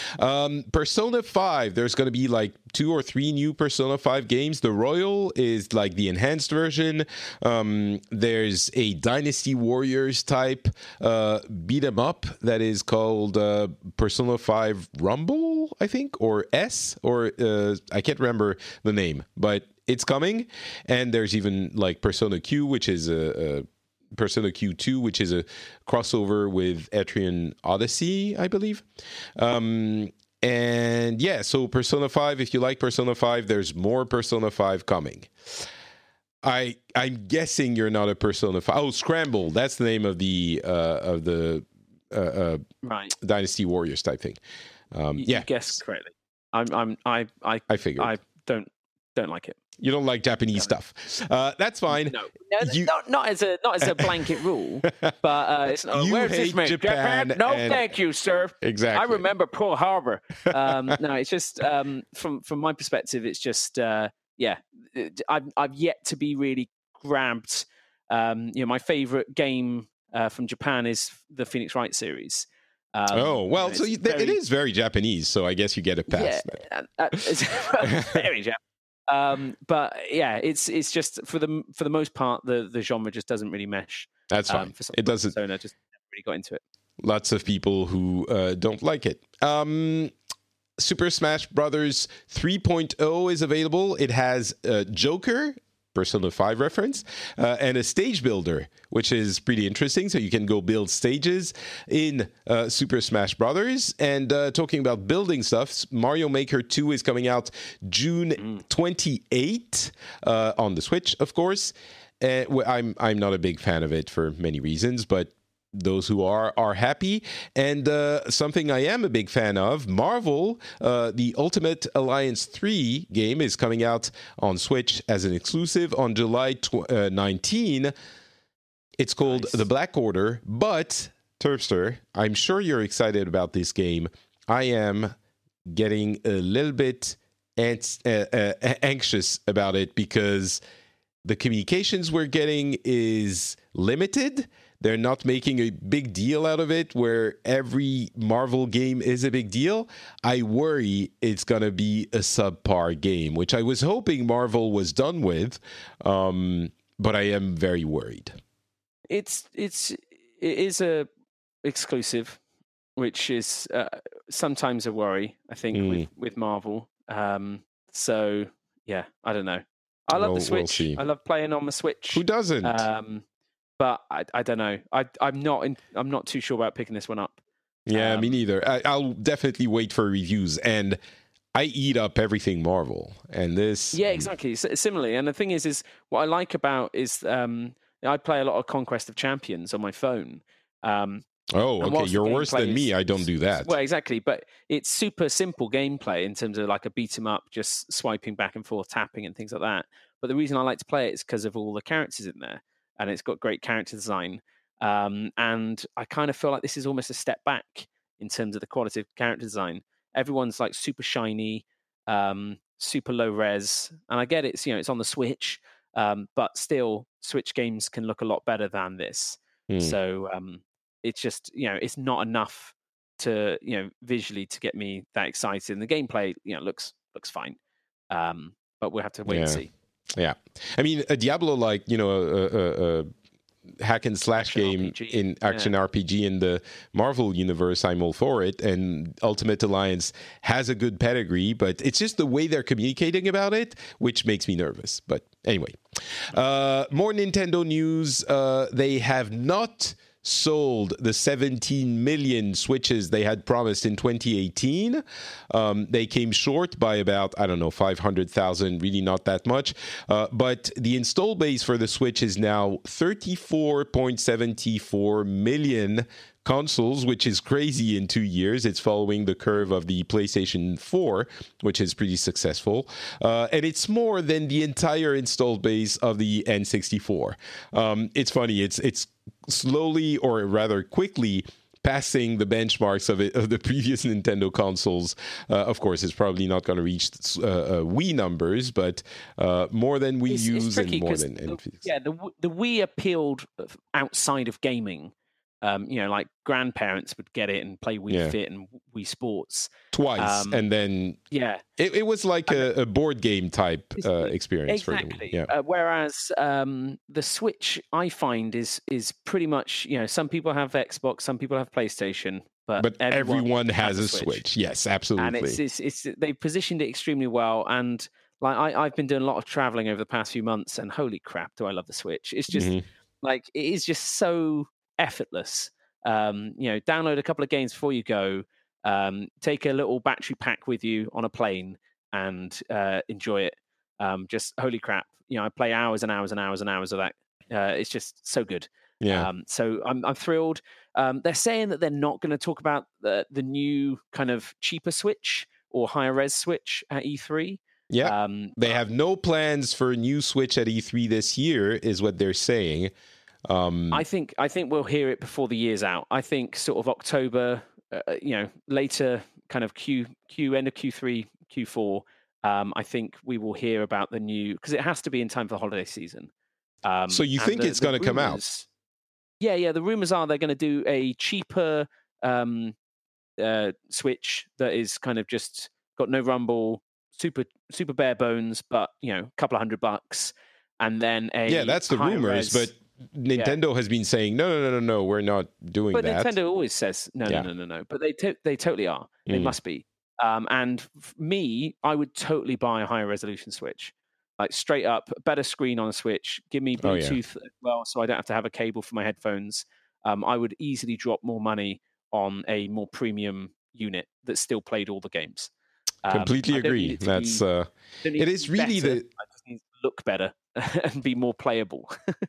Um, Persona five, there's going to be like two or three new Persona five games. The Royal is like the enhanced version. Um, there's a Dynasty Warriors type uh, beat 'em up that is called uh, Persona five Rumble, I think, or S, or uh, I can't remember the name, but it's coming. And there's even like Persona Q, which is a, a Persona Q two, which is a crossover with Etrian Odyssey, I believe. Um, and yeah, so Persona five, if you like Persona five, there's more Persona five coming. I I'm guessing you're not a Persona five. Oh, Scramble, that's the name of the uh, of the uh, uh, Right. Dynasty Warriors type thing. Um, You, yeah, you guessed correctly. I'm. I'm. I. I. I figured. I don't don't like it. You don't like Japanese stuff. Uh, that's fine. No, no you... not, not as a not as a blanket rule, but uh, it's not. You Where's hate this made? Japan. Japan? No, and... thank you, sir. Exactly. I remember Pearl Harbor. Um, no, it's just um, from from my perspective, it's just uh, yeah. I've I've yet to be really grabbed. Um, you know, my favorite game uh, from Japan is the Phoenix Wright series. Um, oh well, you know, so you, very... it is very Japanese. So I guess you get a pass. Yeah, uh, it's very Japanese. Um, but yeah, it's it's just for the for the most part, the, the genre just doesn't really mesh. That's fine. Um, for it doesn't. Persona just never really got into it. Lots of people who uh, don't like it. Um, Super Smash Brothers three point oh is available. It has uh, Joker, Persona five reference, uh, and a stage builder, which is pretty interesting. So you can go build stages in uh, Super Smash Brothers. And uh, talking about building stuff, Mario Maker two is coming out June twenty-eighth uh, on the Switch, of course. Uh, I'm I'm not a big fan of it for many reasons, but those who are are happy. And uh, something I am a big fan of, Marvel, uh, the Ultimate Alliance three game is coming out on Switch as an exclusive on July nineteenth. It's called nice. The Black Order, but Terpster, I'm sure you're excited about this game. I am getting a little bit ans- uh, uh, anxious about it because the communications we're getting is limited. They're not making a big deal out of it where every Marvel game is a big deal. I worry it's going to be a subpar game, which I was hoping Marvel was done with, um, but I am very worried. It's it's it is a exclusive, which is uh, sometimes a worry, I think, mm. with, with Marvel. Um, so, yeah, I don't know. I love we'll, the Switch. We'll I love playing on the Switch. Who doesn't? Um, But I, I don't know. I, I'm not. In, I'm not too sure about picking this one up. Yeah, um, me neither. I, I'll definitely wait for reviews, and I eat up everything Marvel, and this. Yeah, exactly. S- similarly, and the thing is, is what I like about is um, I play a lot of Conquest of Champions on my phone. Um, oh, okay. You're worse than is, me. I don't do that. Well, exactly. But it's super simple gameplay in terms of like a beat 'em up, just swiping back and forth, tapping, and things like that. But the reason I like to play it is because of all the characters in there. And it's got great character design. Um, and I kind of feel like this is almost a step back in terms of the quality of character design. Everyone's like super shiny, um, super low res. And I get it, it's, you know, it's on the Switch, um, but still Switch games can look a lot better than this. Mm. So um, it's just, you know, it's not enough to, you know, visually to get me that excited. And the gameplay, you know, looks looks fine. Um, but we'll have to wait yeah. and see. Yeah, I mean, a Diablo, like, you know, a, a, a hack and slash action game R P G. in action yeah. R P G in the Marvel universe, I'm all for it. And Ultimate Alliance has a good pedigree, but it's just the way they're communicating about it, which makes me nervous. But anyway, uh, more Nintendo news. Uh, they have not sold the seventeen million Switches they had promised in twenty eighteen. Um, they came short by about, I don't know, five hundred thousand, really not that much. Uh, but the install base for the Switch is now thirty-four point seven four million consoles, which is crazy in two years. It's following the curve of the PlayStation four, which is pretty successful. Uh, and it's more than the entire installed base of the N sixty-four. Um, it's funny. It's it's slowly, or rather quickly, passing the benchmarks of, it, of the previous Nintendo consoles. Uh, of course, it's probably not going to reach uh, uh, Wii numbers, but uh, more than Wii it's, U's it's tricky, and more than... The, yeah, the, the Wii appealed outside of gaming. Um, you know, like grandparents would get it and play Wii yeah. Fit and Wii Sports twice, um, and then yeah, it, it was like a, a board game type uh, experience exactly. for them. Yeah. Uh, whereas um, the Switch, I find, is is pretty much, you know, some people have Xbox, some people have PlayStation, but but everyone, everyone has, has a Switch. Switch. Yes, absolutely. And it's, it's it's they positioned it extremely well. And like I, I've been doing a lot of traveling over the past few months, and holy crap, do I love the Switch! It's just mm-hmm. like it is just so effortless. Um, you know, download a couple of games before you go, um, take a little battery pack with you on a plane, and uh, enjoy it. Um, just holy crap! You know, I play hours and hours and hours and hours of that. Uh, it's just so good. Yeah. Um, so I'm I'm thrilled. Um, they're saying that they're not going to talk about the the new kind of cheaper Switch or higher res Switch at E three. Yeah, um, they have no plans for a new Switch at E three this year, is what they're saying. Um, I think I think we'll hear it before the year's out. I think sort of October, uh, you know, later kind of Q Q end of Q three, Q four. Um, I think we will hear about the new, because it has to be in time for the holiday season. Um, so you and think the- it's the going to come out? rumours- Yeah, yeah. The rumors are they're going to do a cheaper um, uh, Switch that is kind of just got no rumble, super super bare bones, but you know, a couple of hundred bucks, and then a Yeah, that's the higher rumors, res- but Nintendo has been saying, no, no, no, no, no, we're not doing But that. Nintendo always says no, Yeah. no, no, no, no. But they to- they totally are. They Mm. must be. Um, and f- me, I would totally buy a higher resolution Switch, like straight up, better screen on a Switch. Give me Oh, yeah. Bluetooth as well, so I don't have to have a cable for my headphones. Um, I would easily drop more money on a more premium unit that still played all the games. Um, Completely I don't need agree. it to That's be- uh, don't need it to is be really better, the- I just need to look better and be more playable.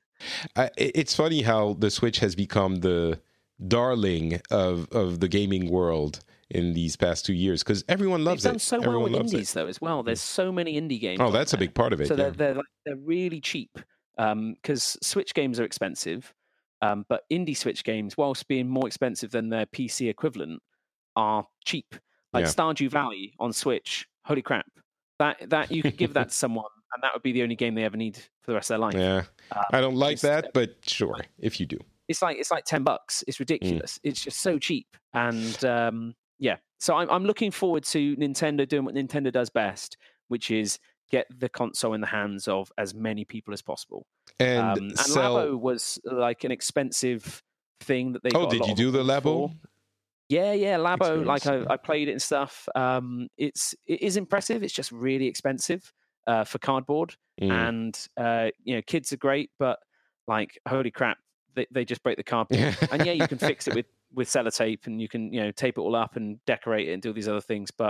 I, it's funny how the Switch has become the darling of of the gaming world in these past two years because everyone They've loves done it. so well Everyone with loves indies it. though as well. There's so many indie games. Oh, on that's a there. big part of it. So yeah. they're they're, like, they're really cheap because Switch games are expensive, um, but indie Switch games, whilst being more expensive than their P C equivalent, are cheap. Like Yeah. Stardew Valley on Switch, holy crap! That that you could give that to someone, and that would be the only game they ever need for the rest of their life. Yeah, Um, I don't like just- that, but sure, if you do. It's like it's like ten bucks. It's ridiculous. It's just so cheap, and um, yeah. So I'm I'm looking forward to Nintendo doing what Nintendo does best, which is get the console in the hands of as many people as possible. And, Um, and sell. Labo was like an expensive thing that they. Oh, got a did lot you of do the awards Labo? for. Yeah, yeah, Labo. Experience, Like I, yeah. I played it and stuff. Um, it's it is impressive. It's just really expensive uh, for cardboard, Mm. and uh, you know, kids are great, but like, holy crap, they they just break the cardboard. And yeah, you can fix it with with sellotape, and you can you know tape it all up and decorate it and do these other things, but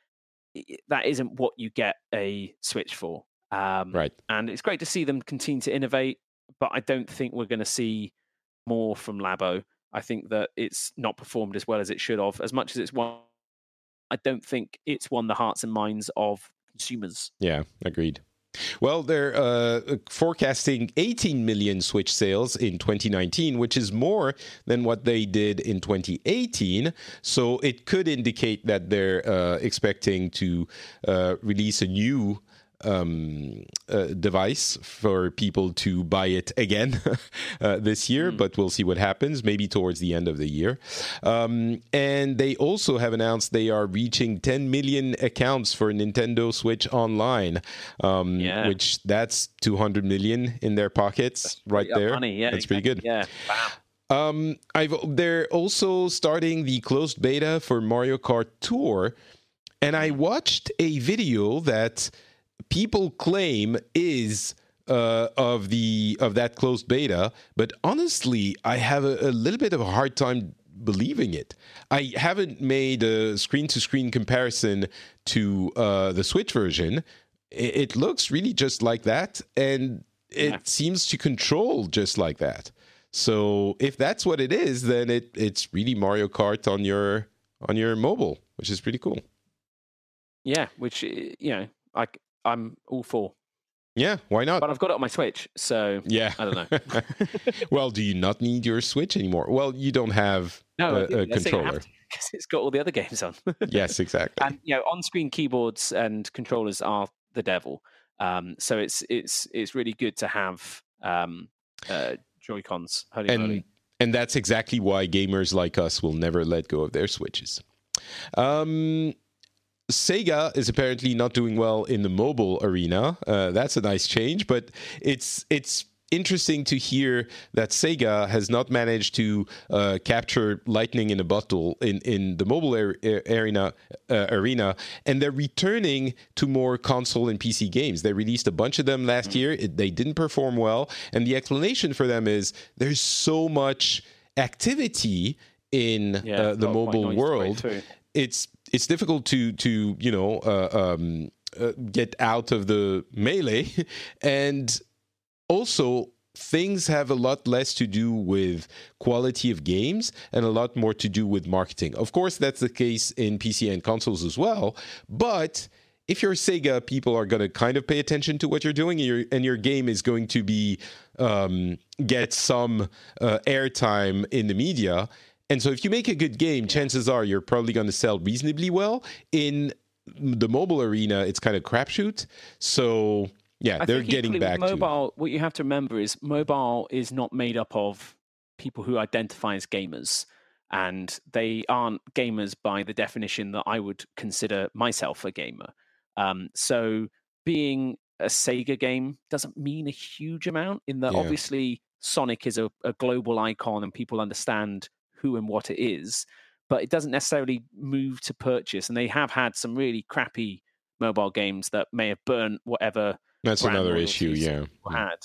i- that isn't what you get a Switch for. Um, Right. And it's great to see them continue to innovate, but I don't think we're going to see more from Labo. I think that it's not performed as well as it should have. As much as it's won, I don't think it's won the hearts and minds of consumers. Yeah, agreed. Well, they're uh, forecasting eighteen million Switch sales in twenty nineteen, which is more than what they did in twenty eighteen. So it could indicate that they're uh, expecting to uh, release a new um, uh, device for people to buy it again uh, this year, Mm. but we'll see what happens, maybe towards the end of the year. Um, and they also have announced they are reaching ten million accounts for Nintendo Switch Online, um, Yeah. which that's two hundred million in their pockets right Straight up there. money, yeah, That's pretty exactly. good. Yeah, bam. Um, I've they're also starting the closed beta for Mario Kart Tour, and I watched a video that people claim is uh, of the of that closed beta, but honestly, I have a, a little bit of a hard time believing it. I haven't made a screen-to-screen comparison to uh, the Switch version. It, it looks really just like that, and it Yeah. seems to control just like that. So if that's what it is, then it it's really Mario Kart on your on your mobile, which is pretty cool. Yeah, which uh, you know, I I'm all for. Yeah, why not? But I've got it on my Switch, so Yeah. I don't know. Well, do you not need your Switch anymore? Well, you don't have No, a, I do. a That's it, I have controller. to, 'cause it's got all the other games on. Yes, exactly. And you know, on-screen keyboards and controllers are the devil. Um, so it's it's it's really good to have um, uh, Joy-Cons. Holy and moly. and that's exactly why gamers like us will never let go of their Switches. Um, Sega is apparently not doing well in the mobile arena. Uh, that's a nice change, but it's it's interesting to hear that Sega has not managed to uh, capture lightning in a bottle in, in the mobile ar- ar- arena, uh, arena, and they're returning to more console and P C games. They released a bunch of them last year. It, they didn't perform well, and the explanation for them is there's so much activity in Yeah, uh, the got quite mobile noisy way world. through. It's it's difficult to to you know uh, um, uh, get out of the melee, and also things have a lot less to do with quality of games and a lot more to do with marketing. Of course, that's the case in P C and consoles as well, but if you're Sega, people are going to kind of pay attention to what you're doing, and your, and your game is going to be um, get some uh, airtime in the media. And so if you make a good game, chances are you're probably going to sell reasonably well. In the mobile arena, it's kind of crapshoot. So yeah, I they're think getting back with to mobile. What you have to remember is mobile is not made up of people who identify as gamers, and they aren't gamers by the definition that I would consider myself a gamer. Um, so being a Sega game doesn't mean a huge amount, in that Yeah. obviously Sonic is a, a global icon and people understand who and what it is, but it doesn't necessarily move to purchase. And they have had some really crappy mobile games that may have burnt whatever That's brand another issue, loyalties yeah. people had.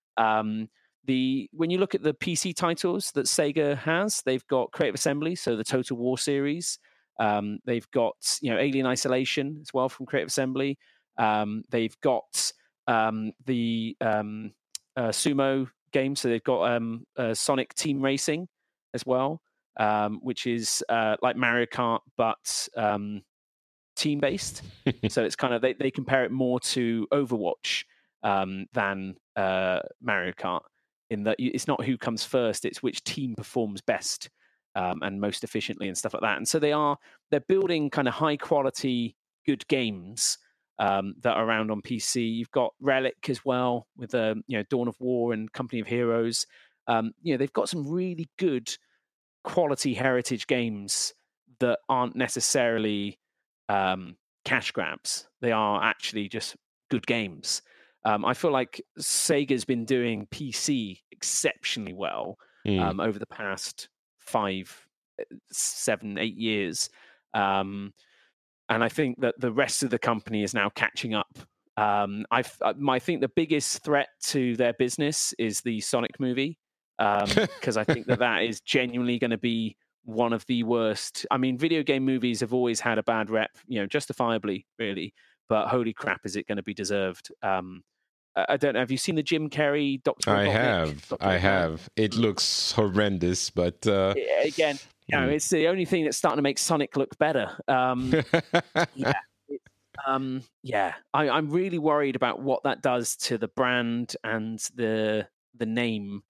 Um, the when you look at the P C titles that Sega has, they've got Creative Assembly, so the Total War series. Um, they've got you know Alien Isolation as well from Creative Assembly. Um, they've got um, the um, uh, Sumo game, so they've got um, uh, Sonic Team Racing as well, um, which is uh, like Mario Kart but um, team based. So it's kind of they, they compare it more to Overwatch um, than uh, Mario Kart, in that it's not who comes first, it's which team performs best um, and most efficiently and stuff like that. And so they are they're building kind of high quality good games um, that are around on P C. You've got Relic as well with um, you know Dawn of War and Company of Heroes. Um, you know they've got some really good quality heritage games that aren't necessarily um, cash grabs. They are actually just good games. Um, I feel like Sega's been doing P C exceptionally well Mm. um, over the past five, seven, eight years. Um, and I think that the rest of the company is now catching up. Um, I, I think the biggest threat to their business is the Sonic movie, because um, I think that that is genuinely going to be one of the worst. I mean, video game movies have always had a bad rep, you know, justifiably, really. But holy crap, is it going to be deserved? Um, I don't know. Have you seen the Jim Carrey Doctor I Robotnik? have. Doctor I Robotnik? have. It looks horrendous, but uh, Again, you know, mm. it's the only thing that's starting to make Sonic look better. Um, yeah, it, um, yeah. I, I'm really worried about what that does to the brand and the the name.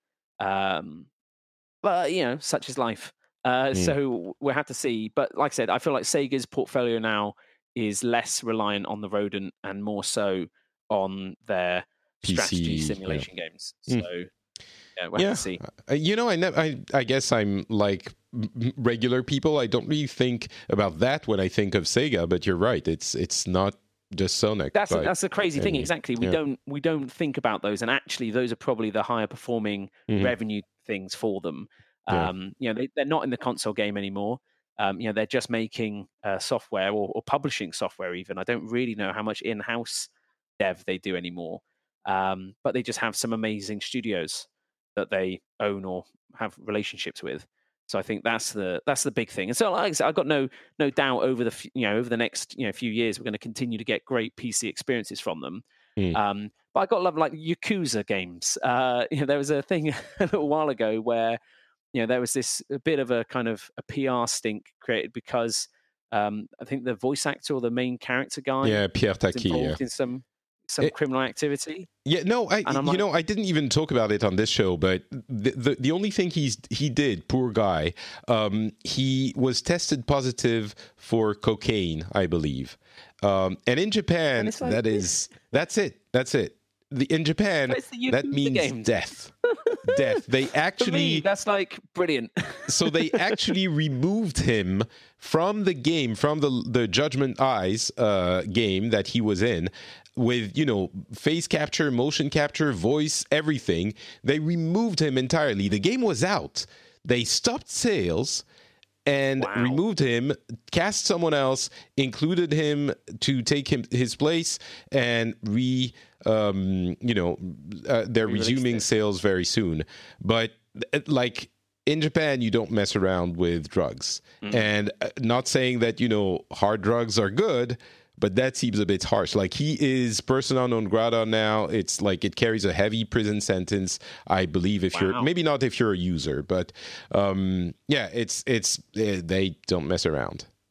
Um, but you know, such is life. Uh, Mm. So we'll have to see. But like I said, I feel like Sega's portfolio now is less reliant on the rodent and more so on their P C, strategy yeah. simulation games. So Mm. yeah, we'll yeah, have to see. Uh, you know, I never. I, I guess I'm like m- regular people. I don't really think about that when I think of Sega. But you're right. It's it's not just Sonic. That's a, but that's the crazy thing. anyway, Exactly. We yeah. don't we don't think about those, and actually, those are probably the higher performing Mhm. revenue things for them. Yeah. Um, you know, they, they're not in the console game anymore. Um, you know, they're just making uh, software or, or publishing software. Even I don't really know how much in-house dev they do anymore. Um, but they just have some amazing studios that they own or have relationships with. So I think that's the that's the big thing. And so like I said, I've got no no doubt over the f- you know over the next you know few years we're going to continue to get great P C experiences from them. Mm. Um, but I got to love like Yakuza games. Uh, you know, there was a thing a little while ago where you know there was this a bit of a kind of a P R stink created because um, I think the voice actor or the main character guy Yeah, Pierre was Taki. Yeah. involved in some some It- criminal activity. Yeah, no, I And I'm you like- know I didn't even talk about it on this show, but the the, the only thing he's he did, poor guy, um, he was tested positive for cocaine, I believe, um, and in Japan And it's like- that is that's it, that's it. The, in Japan But it's the that Yakuza means games. death, death. They For me, actually that's like brilliant. so they actually removed him from the game, from the the Judgment Eyes uh, game that he was in, with you know face capture, motion capture, voice, everything. They removed him entirely. The game was out. They stopped sales and Wow. removed him, cast someone else, included him to take him his place, and re um, you know uh, they're Re-released resuming it. sales very soon. But uh, like in Japan, you don't mess around with drugs, Mm. and uh, not saying that you know hard drugs are good. But that seems a bit harsh. Like he is persona non grata now. It's like it carries a heavy prison sentence, I believe. If you're Wow. maybe not if you're a user, but um, yeah, it's it's uh, they don't mess around.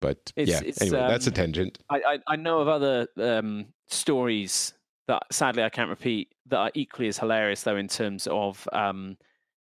But It's, yeah, it's, anyway, um, that's a tangent. I, I, I know of other um, stories that sadly I can't repeat that are equally as hilarious, though, in terms of um,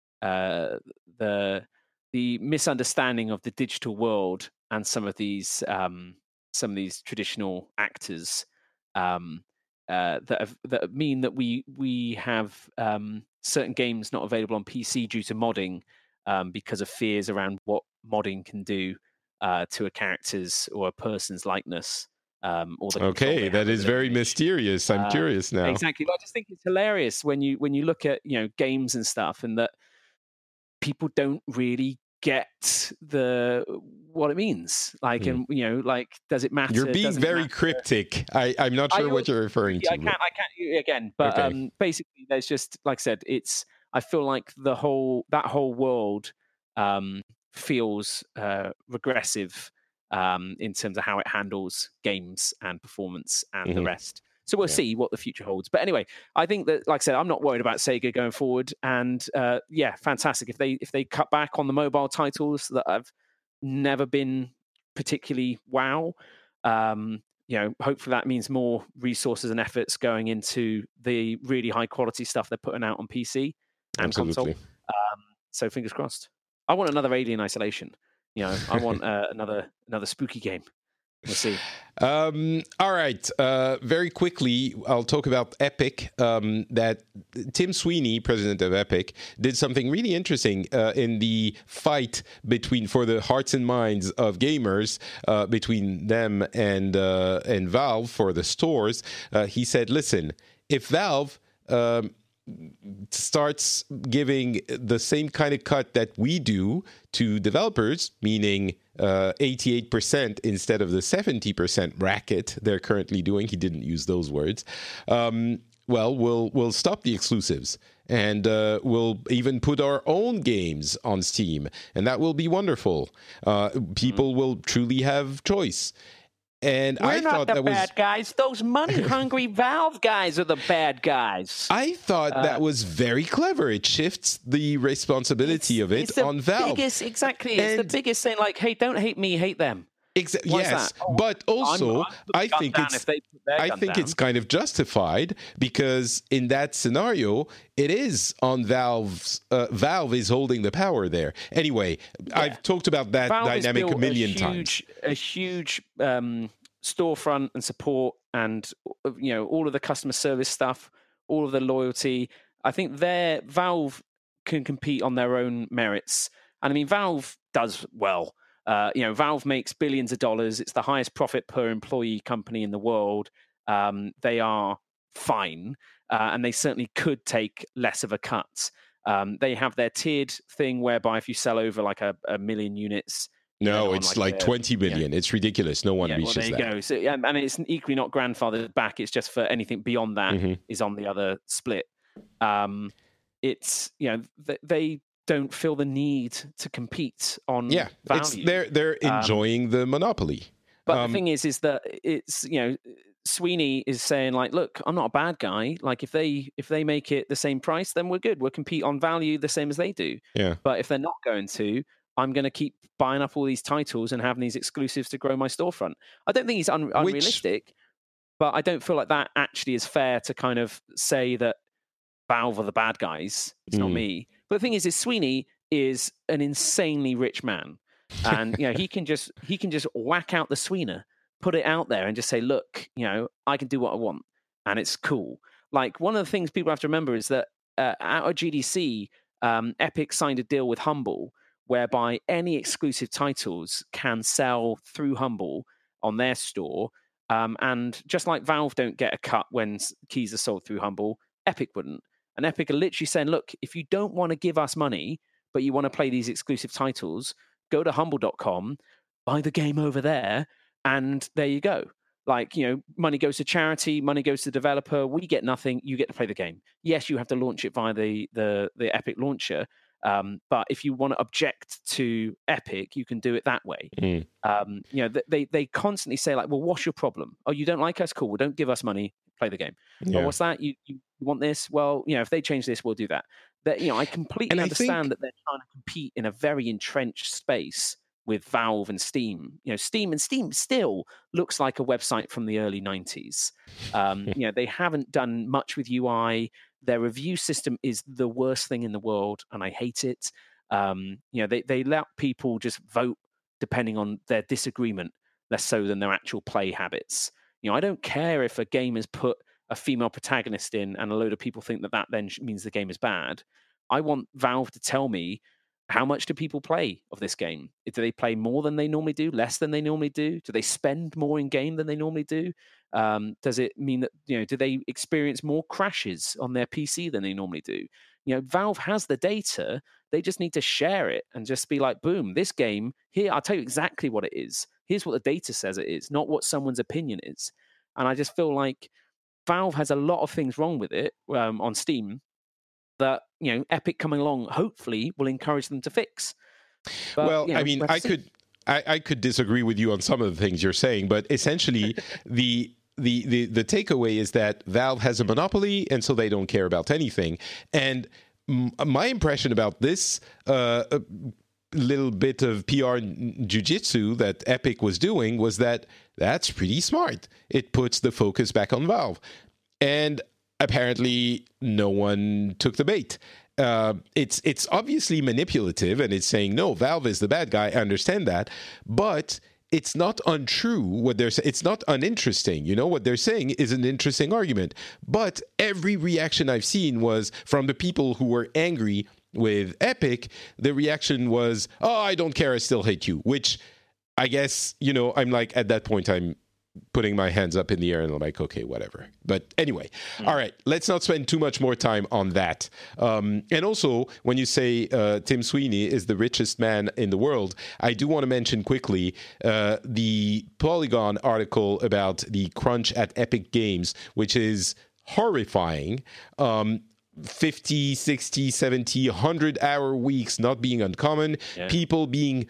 uh, the the misunderstanding of the digital world and some of these um, some of these traditional actors um, uh, that have, that mean that we we have um, certain games not available on P C due to modding um, because of fears around what modding can do uh, to a character's or a person's likeness. Um, or the Okay, that is very mysterious. I'm uh, curious now. Exactly. I just think it's hilarious when you when you look at you know games and stuff, and that people don't really get the what it means. Like, mm. and you know, like, does it matter? You're being very matter? cryptic. I, I'm not sure I, what you're referring yeah, to. I can't. I can't again. But okay. um, basically, there's just like I said. It's. I feel like the whole that whole world um, feels uh, regressive. Um, in terms of how it handles games and performance and mm-hmm. the rest. So we'll yeah. see what the future holds. But anyway, I think that, like I said, I'm not worried about Sega going forward. And uh, yeah, fantastic. If they if they cut back on the mobile titles that have never been particularly wow, um, you know, hopefully that means more resources and efforts going into the really high quality stuff they're putting out on P C and Absolutely. console. Um, so fingers crossed. I want another Alien Isolation. You know, I want uh, another another spooky game. We'll see. Um, all right. Uh, very quickly, I'll talk about Epic. Um, that Tim Sweeney, president of Epic, did something really interesting uh, in the fight between for the hearts and minds of gamers uh, between them and uh, and Valve for the stores. Uh, he said, "Listen, if Valve." Um, starts giving the same kind of cut that we do to developers, meaning uh, eighty-eight percent instead of the seventy percent bracket they're currently doing. He didn't use those words. Um, well, we'll we'll stop the exclusives, and uh, we'll even put our own games on Steam, and that will be wonderful. Uh, people will truly have choice. And We're I not thought the that was bad guys. Those money-hungry Valve guys are the bad guys. I thought uh, that was very clever. It shifts the responsibility of it it's the on Valve. Biggest, exactly, and it's the biggest saying. Like, hey, don't hate me, hate them. Exa- yes, oh, but also I'm, I'm I think it's I think down. it's kind of justified because in that scenario, it is on Valve's. Uh, Valve is holding the power there. Anyway, yeah. I've talked about that Valve dynamic a million a huge, times. A huge um, storefront and support, and you know all of the customer service stuff, all of the loyalty. I think their Valve can compete on their own merits, and I mean Valve does well. Uh, you know, Valve makes billions of dollars. It's the highest profit per employee company in the world. Um, they are fine, uh, and they certainly could take less of a cut. Um, they have their tiered thing whereby if you sell over like a, a million units, no, it's like, like a, twenty million. You know, it's ridiculous. No one yeah, reaches well, there you that. Go. So, yeah, and it's equally not grandfathered back. It's just for anything beyond that mm-hmm. is on the other split. Um, it's you know th- they. don't feel the need to compete on yeah value. It's, they're they're enjoying um, the monopoly, but um, the thing is is that it's you know Sweeney is saying like, look, I'm not a bad guy. Like if they if they make it the same price, then we're good. We'll compete on value the same as they do. Yeah, but if they're not going to, I'm going to keep buying up all these titles and having these exclusives to grow my storefront. I don't think he's un- unrealistic, Which... but I don't feel like that actually is fair to kind of say that Valve are the bad guys. It's mm. not me. But the thing is, is Sweeney is an insanely rich man, and you know he can just he can just whack out the Sweener, put it out there, and just say, "Look, you know, I can do what I want, and it's cool." Like one of the things people have to remember is that uh, out of G D C, um, Epic signed a deal with Humble, whereby any exclusive titles can sell through Humble on their store, um, and just like Valve don't get a cut when keys are sold through Humble, Epic wouldn't. And Epic are literally saying, look, if you don't want to give us money, but you want to play these exclusive titles, go to humble dot com, buy the game over there, and there you go. Like, you know, money goes to charity, money goes to the developer, we get nothing, you get to play the game. Yes, you have to launch it via the the, the Epic launcher, um, but if you want to object to Epic, you can do it that way. Mm. Um, you know, they, they constantly say, like, well, what's your problem? Oh, you don't like us? Cool, well, don't give us money, play the game. Yeah. Well, what's that? You, you want this? Well, you know, if they change this, we'll do that. That you know, I completely and understand I think... that they're trying to compete in a very entrenched space with Valve and Steam. You know, Steam and Steam still looks like a website from the early nineties. Um, you know, they haven't done much with U I. Their review system is the worst thing in the world, and I hate it. Um, you know, they, they let people just vote depending on their disagreement, less so than their actual play habits. You know, I don't care if a game has put a female protagonist in and a load of people think that that then means the game is bad. I want Valve to tell me, how much do people play of this game? Do they play more than they normally do, less than they normally do? Do they spend more in game than they normally do? Um, does it mean that, you know, do they experience more crashes on their P C than they normally do? You know, Valve has the data. They just need to share it and just be like, boom, this game here, I'll tell you exactly what it is. Here's what the data says it is, not what someone's opinion is. And I just feel like Valve has a lot of things wrong with it um, on Steam that, you know, Epic coming along hopefully will encourage them to fix. But, well, you know, I mean, I could I, I could disagree with you on some of the things you're saying, but essentially the the the the takeaway is that Valve has a monopoly, and so they don't care about anything. And m- my impression about this uh, little bit of P R jujitsu that Epic was doing was that that's pretty smart. It puts the focus back on Valve, and apparently no one took the bait. Uh, it's it's obviously manipulative, and it's saying, no, Valve is the bad guy. I understand that. But it's not untrue what they're saying. It's not uninteresting. You know, what they're saying is an interesting argument. But every reaction I've seen was from the people who were angry with Epic. The reaction was, oh, I don't care. I still hate you. Which I guess, you know, I'm like, at that point, I'm putting my hands up in the air and I'm like, okay, whatever. But anyway, mm. all right, let's not spend too much more time on that. Um, and also, when you say uh, Tim Sweeney is the richest man in the world, I do want to mention quickly uh, the Polygon article about the crunch at Epic Games, which is horrifying. Um, fifty, sixty, seventy, one hundred hour weeks not being uncommon, yeah. People being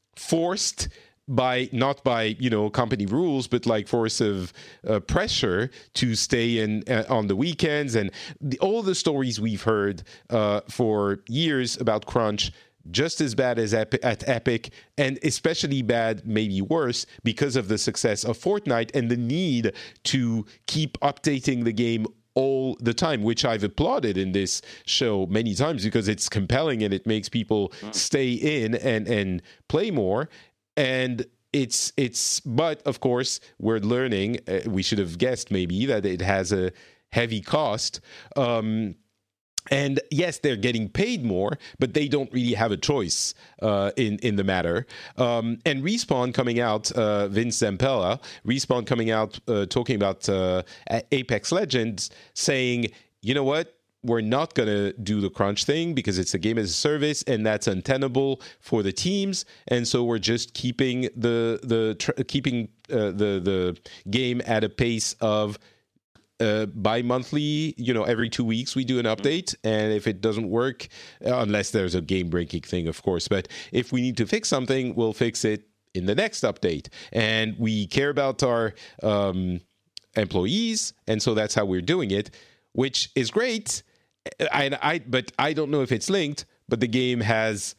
forced by not by you know company rules, but like force of uh, pressure to stay in uh, on the weekends, and the, all the stories we've heard uh, for years about crunch, just as bad as Epi- at Epic, and especially bad, maybe worse, because of the success of Fortnite and the need to keep updating the game all the time, which I've applauded in this show many times because it's compelling and it makes people stay in and and play more. And it's, it's, but of course, we're learning, uh, we should have guessed maybe that it has a heavy cost. Um, and yes, they're getting paid more, but they don't really have a choice uh, in, in the matter. Um, and Respawn coming out, uh, Vince Zampella, Respawn coming out uh, talking about uh, Apex Legends, saying, you know what? We're not going to do the crunch thing because it's a game as a service, and that's untenable for the teams. And so we're just keeping the the tr- keeping uh, the the game at a pace of uh, bi-monthly. You know, every two weeks we do an update, and if it doesn't work, uh, unless there's a game-breaking thing, of course. But if we need to fix something, we'll fix it in the next update. And we care about our um, employees, and so that's how we're doing it, which is great. I, I, but I don't know if it's linked, but the game has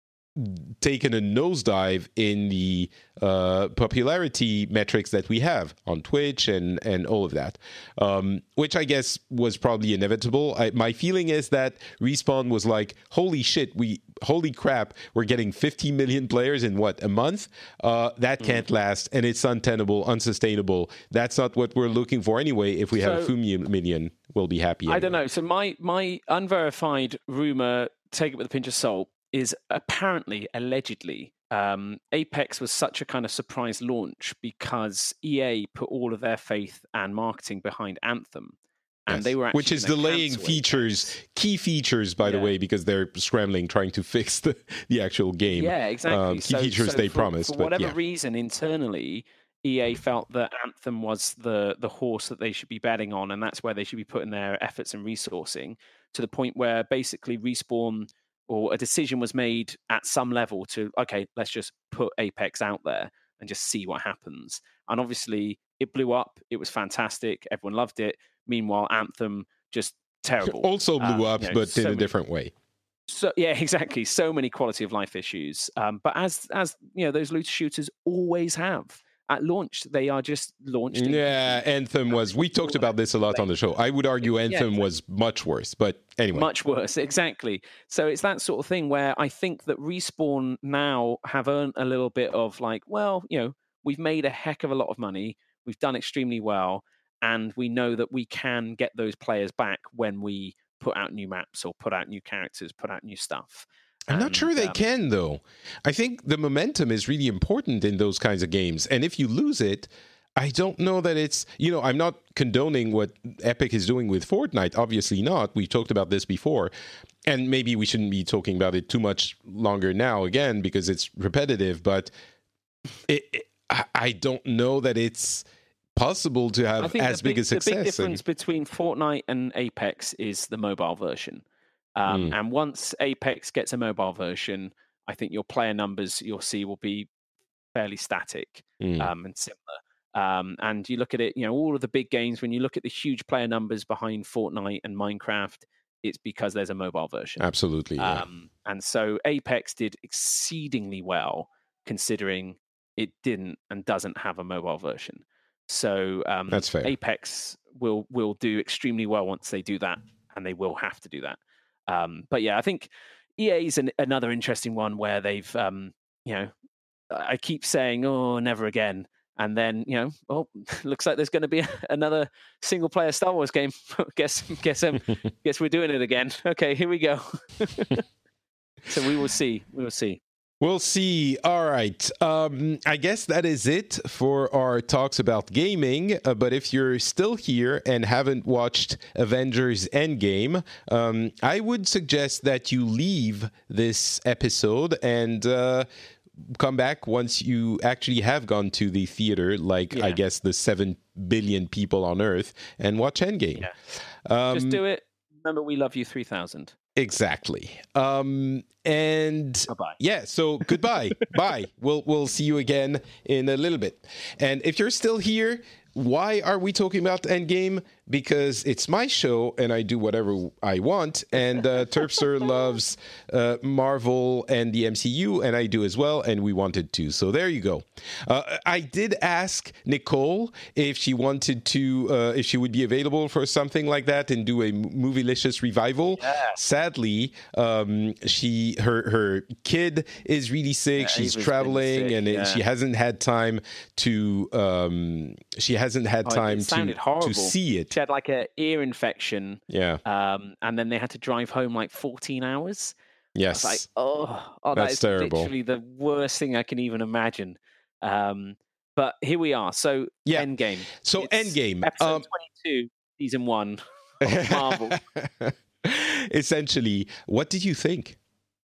taken a nosedive in the uh, popularity metrics that we have on Twitch and, and all of that, um, which I guess was probably inevitable. I, my feeling is that Respawn was like, holy shit, we, holy crap, we're getting fifty million players in what, a month? Uh, that can't mm. last, and it's untenable, unsustainable. That's not what we're looking for anyway. If we so, have a few million, we'll be happy anyway. I don't know. So my, my unverified rumor, take it with a pinch of salt, is apparently, allegedly, um, Apex was such a kind of surprise launch because E A put all of their faith and marketing behind Anthem. And yes. they were actually Which is delaying features, Apex. key features, by yeah. the way, because they're scrambling, trying to fix the, the actual game. Yeah, exactly. Um, key so, features so they for, promised. For but whatever yeah. reason, internally, E A felt that Anthem was the, the horse that they should be betting on, and that's where they should be putting their efforts and resourcing, to the point where basically Respawn, or a decision was made at some level to, okay, let's just put Apex out there and just see what happens. And obviously, it blew up. It was fantastic. Everyone loved it. Meanwhile, Anthem, just terrible. Also blew uh, up, you know, but so in a many, different way. So yeah, exactly. So many quality of life issues. Um, but as as you know, those looter shooters always have. At launch, they are just launched. Yeah, Anthem was. We talked about this a lot on the show. I would argue Anthem yeah, was much worse, but anyway, much worse. Exactly. So it's that sort of thing where I think that Respawn now have earned a little bit of like, well, you know, we've made a heck of a lot of money. We've done extremely well, and we know that we can get those players back when we put out new maps or put out new characters, put out new stuff. I'm and, not sure they um, can, though. I think the momentum is really important in those kinds of games. And if you lose it, I don't know that it's, you know, I'm not condoning what Epic is doing with Fortnite. Obviously not. We've talked about this before. And maybe we shouldn't be talking about it too much longer now, again, because it's repetitive. But it, it, I don't know that it's possible to have as big big, a success. The big difference and... between Fortnite and Apex is the mobile version. Um, mm. And once Apex gets a mobile version, I think your player numbers you'll see will be fairly static mm. um, and similar. Um, and you look at it, you know, all of the big games, when you look at the huge player numbers behind Fortnite and Minecraft, it's because there's a mobile version. Absolutely. Yeah. Um, and so Apex did exceedingly well considering it didn't and doesn't have a mobile version. So um, that's fair. Apex will will do extremely well once they do that, and they will have to do that. Um, but yeah, I think E A is an, another interesting one where they've, um, you know, I keep saying, oh, never again. And then, you know, oh, looks like there's going to be another single player Star Wars game. guess, guess, um, guess we're doing it again. Okay, here we go. So we will see. We will see. We'll see. All right. Um, I guess that is it for our talks about gaming. Uh, but if you're still here and haven't watched Avengers Endgame, um, I would suggest that you leave this episode and uh, come back once you actually have gone to the theater, like yeah. I guess the seven billion people on Earth, and watch Endgame. Yeah. Um, Just do it. Remember, we love you three thousand. Exactly. Um, and Bye-bye. yeah, so goodbye. Bye. We'll we'll see you again in a little bit. And if you're still here, why are we talking about Endgame? Because it's my show and I do whatever I want. And uh, Terpster loves uh, Marvel and the M C U, and I do as well. And we wanted to. So there you go. Uh, I did ask Nicole if she wanted to, uh, if she would be available for something like that and do a Movielicious revival. Yeah. Sadly, um, she her her kid is really sick. Yeah, She's traveling, sick, and yeah. she hasn't had time to. Um, she hasn't had time oh, to to see it. She had like a ear infection. Yeah. Um, and then they had to drive home like fourteen hours. Yes. I was like, oh, oh that's that is terrible. Literally the worst thing I can even imagine. Um, but here we are. So yeah. Endgame. So it's Endgame. Episode um, twenty-two, season one of Marvel. Essentially, what did you think?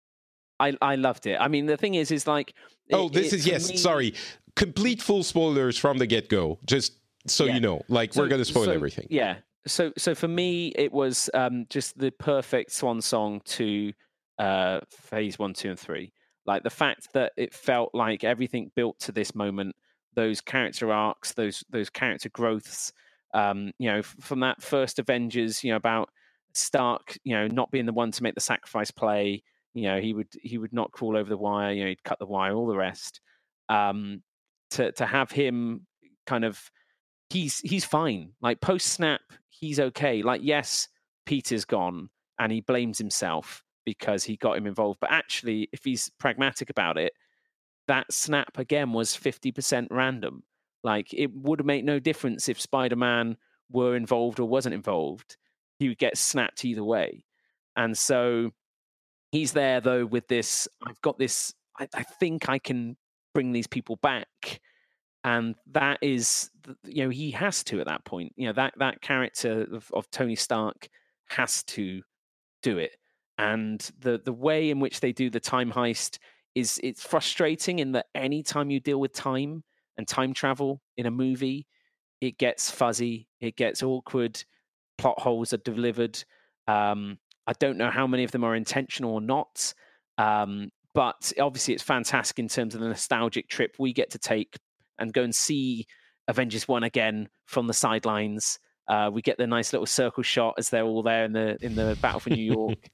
I I loved it. I mean, the thing is, is like. Oh, it, this it, is yes. me, sorry. Complete full spoilers from the get-go, just so yeah. you know. Like, so, we're going to spoil so, everything. Yeah. So so for me, it was um, just the perfect swan song to uh, phase one, two, and three. Like, the fact that it felt like everything built to this moment, those character arcs, those those character growths, um, you know, from that first Avengers, you know, about Stark, you know, not being the one to make the sacrifice play. You know, he would he would not crawl over the wire. You know, he'd cut the wire. All the rest. Um, to to have him kind of, he's he's fine. Like, post snap, he's okay. Like, yes, Peter's gone and he blames himself because he got him involved. But actually, if he's pragmatic about it, that snap again was fifty percent random. Like, it would make no difference if Spider-Man were involved or wasn't involved. He would get snapped either way. And so he's there, though, with this, I've got this, I, I think I can bring these people back. And that is, you know, he has to at that point. You know, that, that character of, of Tony Stark has to do it. And the, the way in which they do the time heist is, it's frustrating in that any time you deal with time and time travel in a movie, it gets fuzzy, it gets awkward, plot holes are delivered. Um, I don't know how many of them are intentional or not. Um, but obviously it's fantastic in terms of the nostalgic trip we get to take and go and see Avengers one again from the sidelines. Uh, we get the nice little circle shot as they're all there in the in the Battle for New York.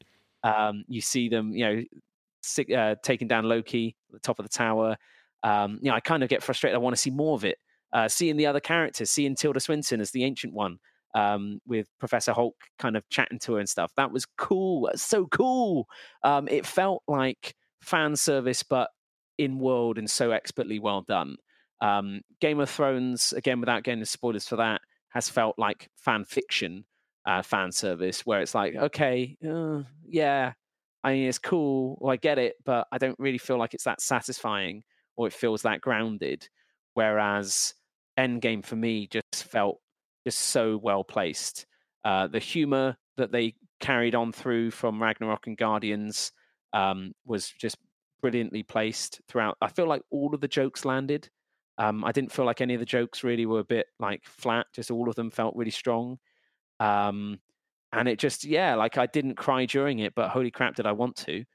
Um, you see them, you know, sick, uh, taking down Loki at the top of the tower. Um, you know, I kind of get frustrated. I want to see more of it. Uh, seeing the other characters, seeing Tilda Swinton as the Ancient One, um, with Professor Hulk kind of chatting to her and stuff. That was cool. That's so cool. Um, it felt like fan service, but in world and so expertly well done. Um, Game of Thrones, again, without getting into spoilers for that, has felt like fan fiction, uh, fan service, where it's like, okay, uh, yeah, I mean, it's cool, or I get it, but I don't really feel like it's that satisfying, or it feels that grounded. Whereas Endgame for me just felt just so well placed. Uh, the humor that they carried on through from Ragnarok and Guardians um, was just brilliantly placed throughout. I feel like all of the jokes landed. Um, I didn't feel like any of the jokes really were a bit like flat. Just all of them felt really strong. Um, and it just, yeah, like I didn't cry during it, but holy crap, did I want to?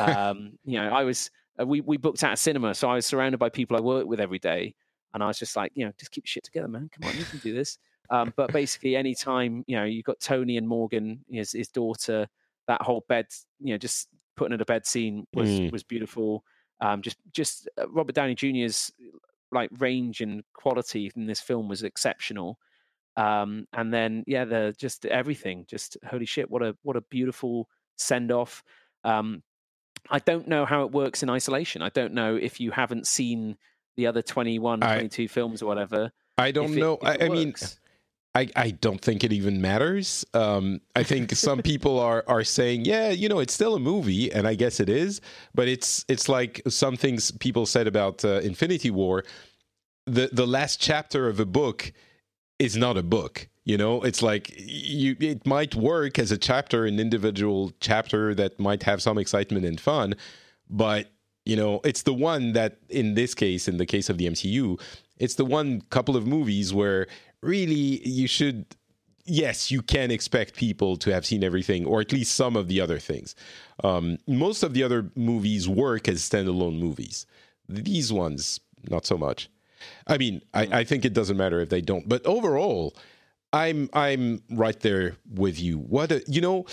Um, you know, I was, uh, we, we booked out a cinema, so I was surrounded by people I work with every day. And I was just like, you know, just keep your shit together, man. Come on, you can do this. Um, but basically, anytime, you know, you've got Tony and Morgan, his, his daughter, that whole bed, you know, just putting in a bed scene was mm. was beautiful. Um, just just uh, Robert Downey Junior's like range and quality in this film was exceptional. Um, and then yeah, the just everything, just holy shit, what a what a beautiful send off. Um, I don't know how it works in isolation. I don't know if you haven't seen the other twenty-one, I, twenty-two films or whatever. I don't it, know. I, I mean, I, I don't think it even matters. Um, I think some people are, are saying, yeah, you know, it's still a movie, and I guess it is. But it's it's like some things people said about uh, Infinity War. The the last chapter of a book is not a book. You know, it's like you. It might work as a chapter, an individual chapter that might have some excitement and fun, but you know, it's the one that, in this case, in the case of the M C U, it's the one couple of movies where really you should, yes, you can expect people to have seen everything, or at least some of the other things. Um, most of the other movies work as standalone movies. These ones, not so much. I mean, I, I think it doesn't matter if they don't. But overall, I'm I'm right there with you. What a, you know,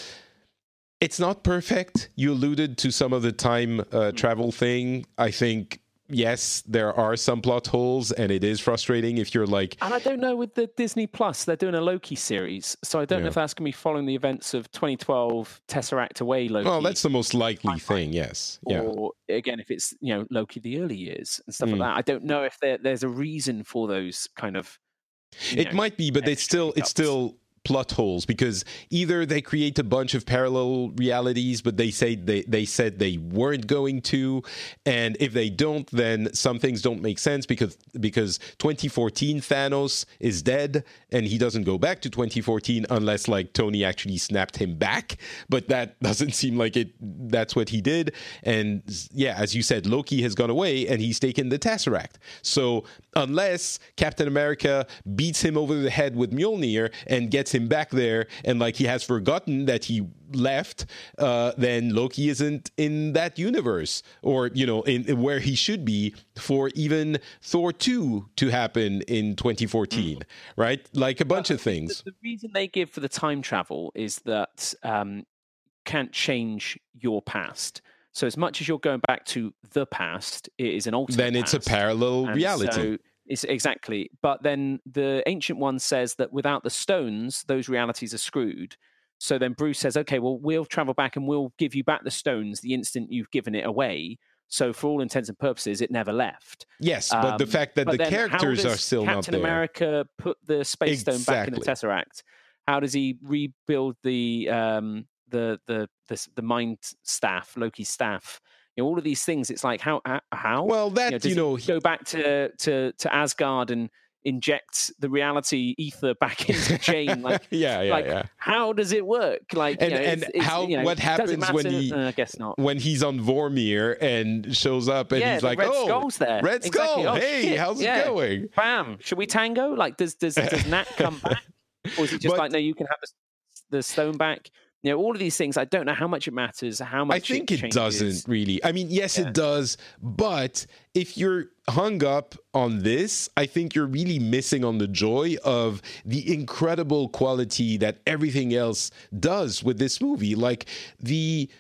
it's not perfect. You alluded to some of the time uh, travel thing. I think, yes, there are some plot holes, and it is frustrating if you're like... And I don't know, with the Disney Plus, they're doing a Loki series, so I don't yeah. know if that's going to be following the events of twenty twelve Tesseract Away Loki. Well, that's the most likely thing, yes. Yeah. Or, again, if it's, you know, Loki the early years and stuff mm. like that. I don't know if there, there's a reason for those kind of... It know, might be, but it's still it's still... plot holes, because either they create a bunch of parallel realities, but they say they, they said they weren't going to, and if they don't, then some things don't make sense, because because twenty fourteen Thanos is dead and he doesn't go back to twenty fourteen unless like Tony actually snapped him back, but that doesn't seem like it that's what he did. And yeah, as you said, Loki has gone away and he's taken the Tesseract, so unless Captain America beats him over the head with Mjolnir and gets him back there, and like he has forgotten that he left, uh, then Loki isn't in that universe, or you know, in, in where he should be for even Thor two to happen in twenty fourteen, mm. right? Like a bunch well, of things. The, the reason they give for the time travel is that um, can't change your past. So as much as you're going back to the past, it is an alternate Then it's past. a parallel and reality. So it's exactly. But then the Ancient One says that without the stones, those realities are screwed. So then Bruce says, okay, well, we'll travel back and we'll give you back the stones the instant you've given it away. So for all intents and purposes, it never left. Yes, but um, the fact that the characters are still Captain not there. Captain America put the Space exactly. Stone back in the Tesseract. How does he rebuild the um, the, the the the Mind Staff, Loki's staff? You know, all of these things. It's like how how well that you know, does you know he go back to, to to Asgard and inject the reality ether back into Jane. Like yeah, yeah, like, yeah. How does it work? Like and you know, and it's, it's, how you know, what happens when he? Uh, I guess not. When he's on Vormir and shows up and yeah, he's like, Red "Oh, Skull's there. Red exactly. Skull, oh, hey, shit. how's yeah. it going? Bam! Should we tango? Like, does does does Nat come back, or is he just but, like, no, you can have the, the stone back? You know, all of these things, I don't know how much it matters, how much I think it, it doesn't really. I mean, yes, yeah. it does. But if you're hung up on this, I think you're really missing on the joy of the incredible quality that everything else does with this movie. Like the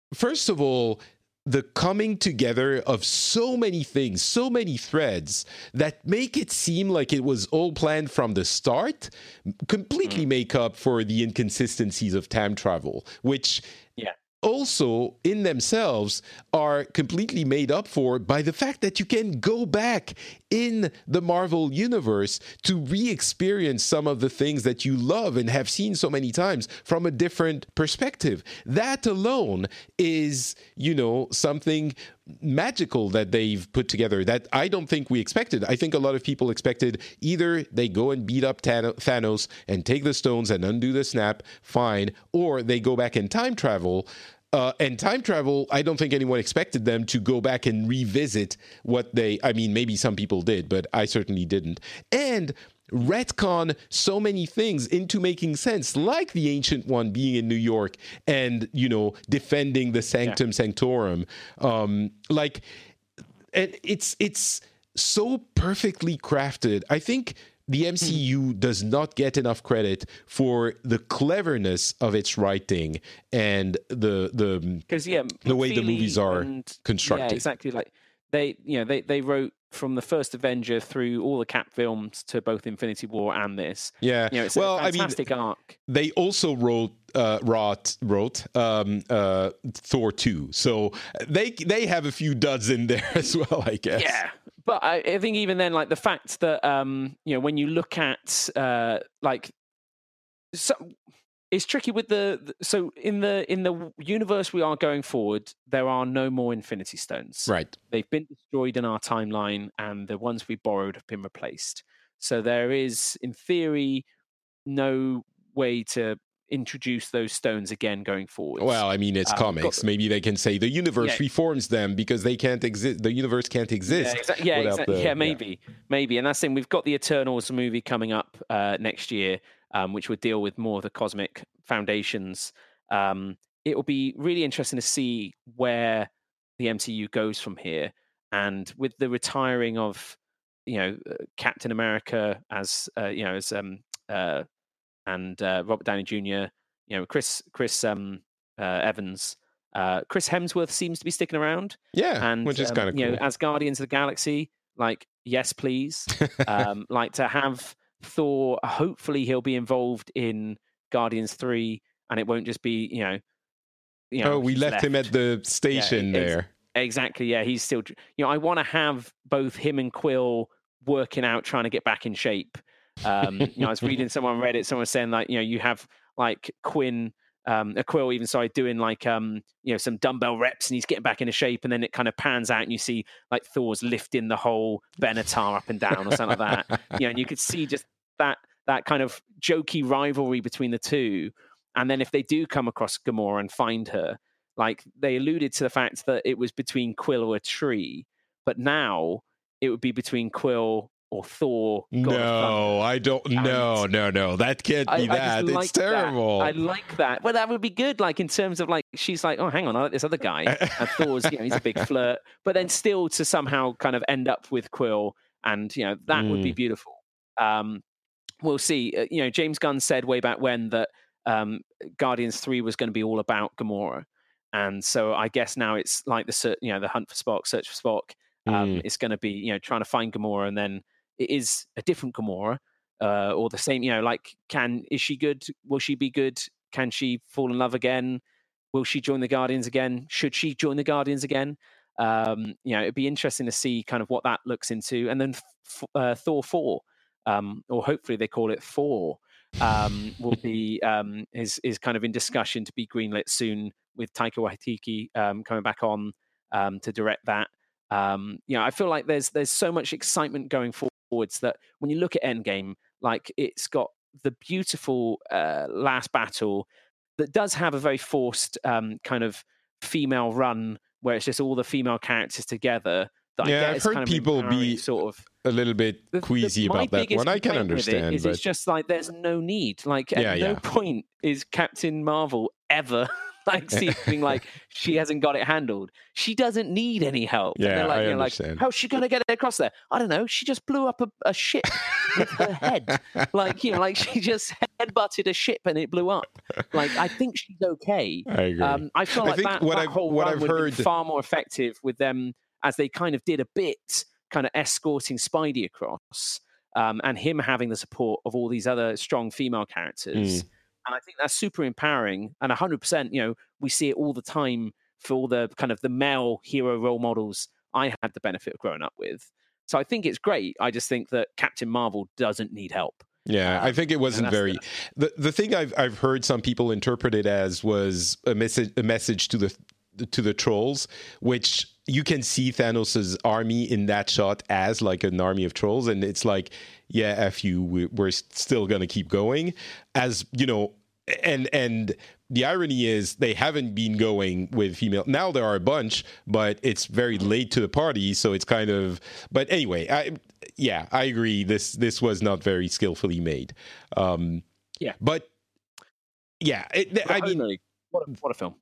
first of all, the coming together of so many things, so many threads that make it seem like it was all planned from the start, completely mm. make up for the inconsistencies of time travel, which yeah. also in themselves are completely made up for by the fact that you can go back in the Marvel universe to re-experience some of the things that you love and have seen so many times from a different perspective. That alone is, you know, something magical that they've put together that I don't think we expected. I think a lot of people expected either they go and beat up Thanos and take the stones and undo the snap, fine, or they go back in time travel. Uh, and time travel, I don't think anyone expected them to go back and revisit what they, I mean, maybe some people did, but I certainly didn't. And retcon so many things into making sense, like the Ancient One being in New York and, you know, defending the Sanctum yeah. Sanctorum. Um, like, and it's it's so perfectly crafted. I think the M C U does not get enough credit for the cleverness of its writing and the the yeah, the way the movies are and, constructed. Yeah, exactly. Like they, you know, they they wrote from the first Avenger through all the Cap films to both Infinity War and this. Yeah, you know, it's well, a fantastic I mean, arc. They also wrote uh, wrote wrote um, uh, Thor two, so they they have a few duds in there as well, I guess. Yeah. But I, I think even then, like the fact that um, you know, when you look at uh, like, so it's tricky with the, the so in the in the universe we are going forward, there are no more Infinity Stones. Right, they've been destroyed in our timeline, and the ones we borrowed have been replaced. So there is, in theory, no way to introduce those stones again going forward. Well, I mean, it's um, comics. Maybe they can say the universe yeah. reforms them because they can't exist. The universe can't exist. Yeah, exa- yeah, exa- the, yeah maybe, yeah. maybe. And that's the thing. We've got the Eternals movie coming up uh, next year, um, which would deal with more of the cosmic foundations. Um, it will be really interesting to see where the M C U goes from here. And with the retiring of, you know, uh, Captain America as, uh, you know, as um, uh, and uh, Robert Downey Junior, you know, Chris Chris um, uh, Evans, uh, Chris Hemsworth seems to be sticking around. Yeah, and, which is um, kind of cool. You know, as Guardians of the Galaxy, like, yes, please. um, like to have Thor. Hopefully, he'll be involved in Guardians three, and it won't just be, you know, you know. Oh, we left, left him at the station yeah, there. Ex- exactly. Yeah, he's still. You know, I want to have both him and Quill working out, trying to get back in shape. um, you know, I was reading someone on Reddit, someone was saying like, you know, you have like Quinn, um, a Quill even, sorry, doing like, um, you know, some dumbbell reps and he's getting back into shape, and then it kind of pans out and you see like Thor's lifting the whole Benatar up and down or something like that. You know, and you could see just that, that kind of jokey rivalry between the two. And then if they do come across Gamora and find her, like they alluded to the fact that it was between Quill or a tree, but now it would be between Quill or Thor. God no, I don't. No, no, no. That can't be I, that. I it's like terrible. That. I like that. Well, that would be good. Like in terms of like, she's like, oh, hang on, I like this other guy. And Thor's, you know, he's a big flirt. But then still to somehow kind of end up with Quill, and you know that mm. would be beautiful. Um, we'll see. Uh, you know, James Gunn said way back when that um, Guardians three was going to be all about Gamora, and so I guess now it's like the you know the hunt for Spock, search for Spock. Um, mm. It's going to be, you know, trying to find Gamora, and then it is a different Gamora, uh, or the same, you know, like, can, is she good? Will she be good? Can she fall in love again? Will she join the Guardians again? Should she join the Guardians again? Um, you know, it'd be interesting to see kind of what that looks into. And then uh, Thor four, um, or hopefully they call it Thor, um, will be, um, is, is kind of in discussion to be greenlit soon with Taika Waititi um, coming back on um, to direct that. Um, you know, I feel like there's there's so much excitement going forwards that when you look at Endgame, like it's got the beautiful uh, last battle that does have a very forced um, kind of female run where it's just all the female characters together. That yeah, I get I've heard kind of people be sort of a little bit queasy the, about that one. I can understand, it is but it's just like there's no need. Like at yeah, no yeah. point is Captain Marvel ever like seeming like she hasn't got it handled. She doesn't need any help. Yeah, and they're like, I you know, understand. like, how's she going to get it across there? I don't know. She just blew up a, a ship with her head. Like, you know, like she just headbutted a ship and it blew up. Like, I think she's okay. I agree. Um, I feel I like think that, what that I've- whole what run I've would have heard- been far more effective with them as they kind of did a bit, kind of escorting Spidey across, um, and him having the support of all these other strong female characters. Mm. And I think that's super empowering. And one hundred percent, you know, we see it all the time for all the kind of the male hero role models I had the benefit of growing up with. So I think it's great. I just think that Captain Marvel doesn't need help. Yeah, I Um, think it wasn't and that's very. The the thing I've I've heard some people interpret it as was a message a message to the to the trolls, which you can see Thanos' army in that shot as like an army of trolls, and it's like, yeah, f you, we- we're still gonna keep going, as you know, and and the irony is they haven't been going with female. Now there are a bunch, but it's very late to the party, so it's kind of. But anyway, I yeah, I agree. This this was not very skillfully made. Um, Yeah. but yeah, it, I mean. Homely. What a, what a film.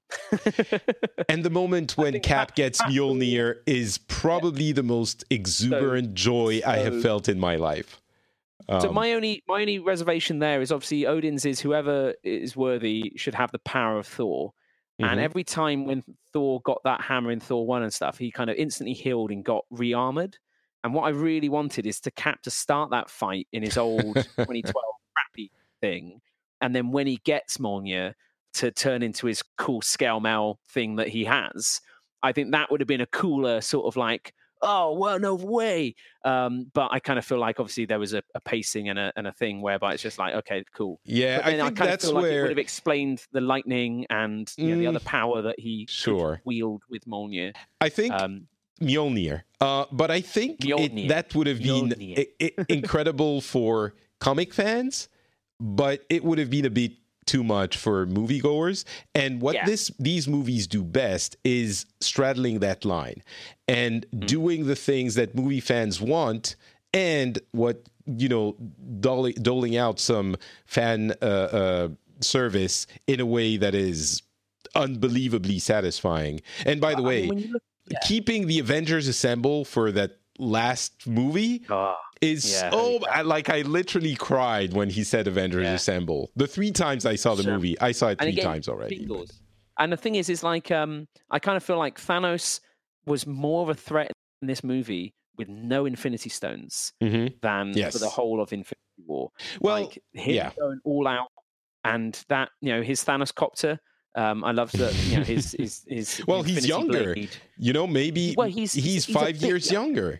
And the moment when think Cap that- gets Mjolnir is probably the most exuberant joy I have so- felt in my life. So Um, my only my only reservation there is obviously Odin's is whoever is worthy should have the power of Thor. And Mhm. every time when Thor got that hammer in Thor one and stuff, he kind of instantly healed and got re-armored. And what I really wanted is to Cap to start that fight in his old twenty twelve crappy thing. And then when he gets Mjolnir, to turn into his cool scale mail thing that he has. I think that would have been a cooler sort of like, oh, well, no way. Um, but I kind of feel like obviously there was a, a pacing and a, and a thing whereby it's just like, okay, cool. yeah, But I then I, think kind of that's feel like it where. would have explained the lightning and you know, the Mm, other power that he could sure. wield with Mjolnir. I think Um, Mjolnir. Uh, but I think it, Mjolnir. that would have been Mjolnir. I- I- incredible for comic fans, but it would have been a bit too much for moviegoers. And what Yeah. this these movies do best is straddling that line and Mm. doing the things that movie fans want and what, you know, doling, doling out some fan uh, uh, service in a way that is unbelievably satisfying. And by the I mean, way, when you look, yeah. keeping the Avengers assemble for that last movie Oh, is Yeah, oh holy I, like I literally cried when he said Avengers Yeah. assemble. The three times I saw the Sure. movie, I saw it and three again, times already. tingles. And the thing is, is like um, I kind of feel like Thanos was more of a threat in this movie with no Infinity Stones Mhm. than for Yes. the whole of Infinity War. Well, like him yeah. going all out, and that you know his Thanos copter. Um, I love that you know his his, his Well, he's Infinity younger. Blade. You know, maybe Well, he's- he's, he's- he's a five bit years younger.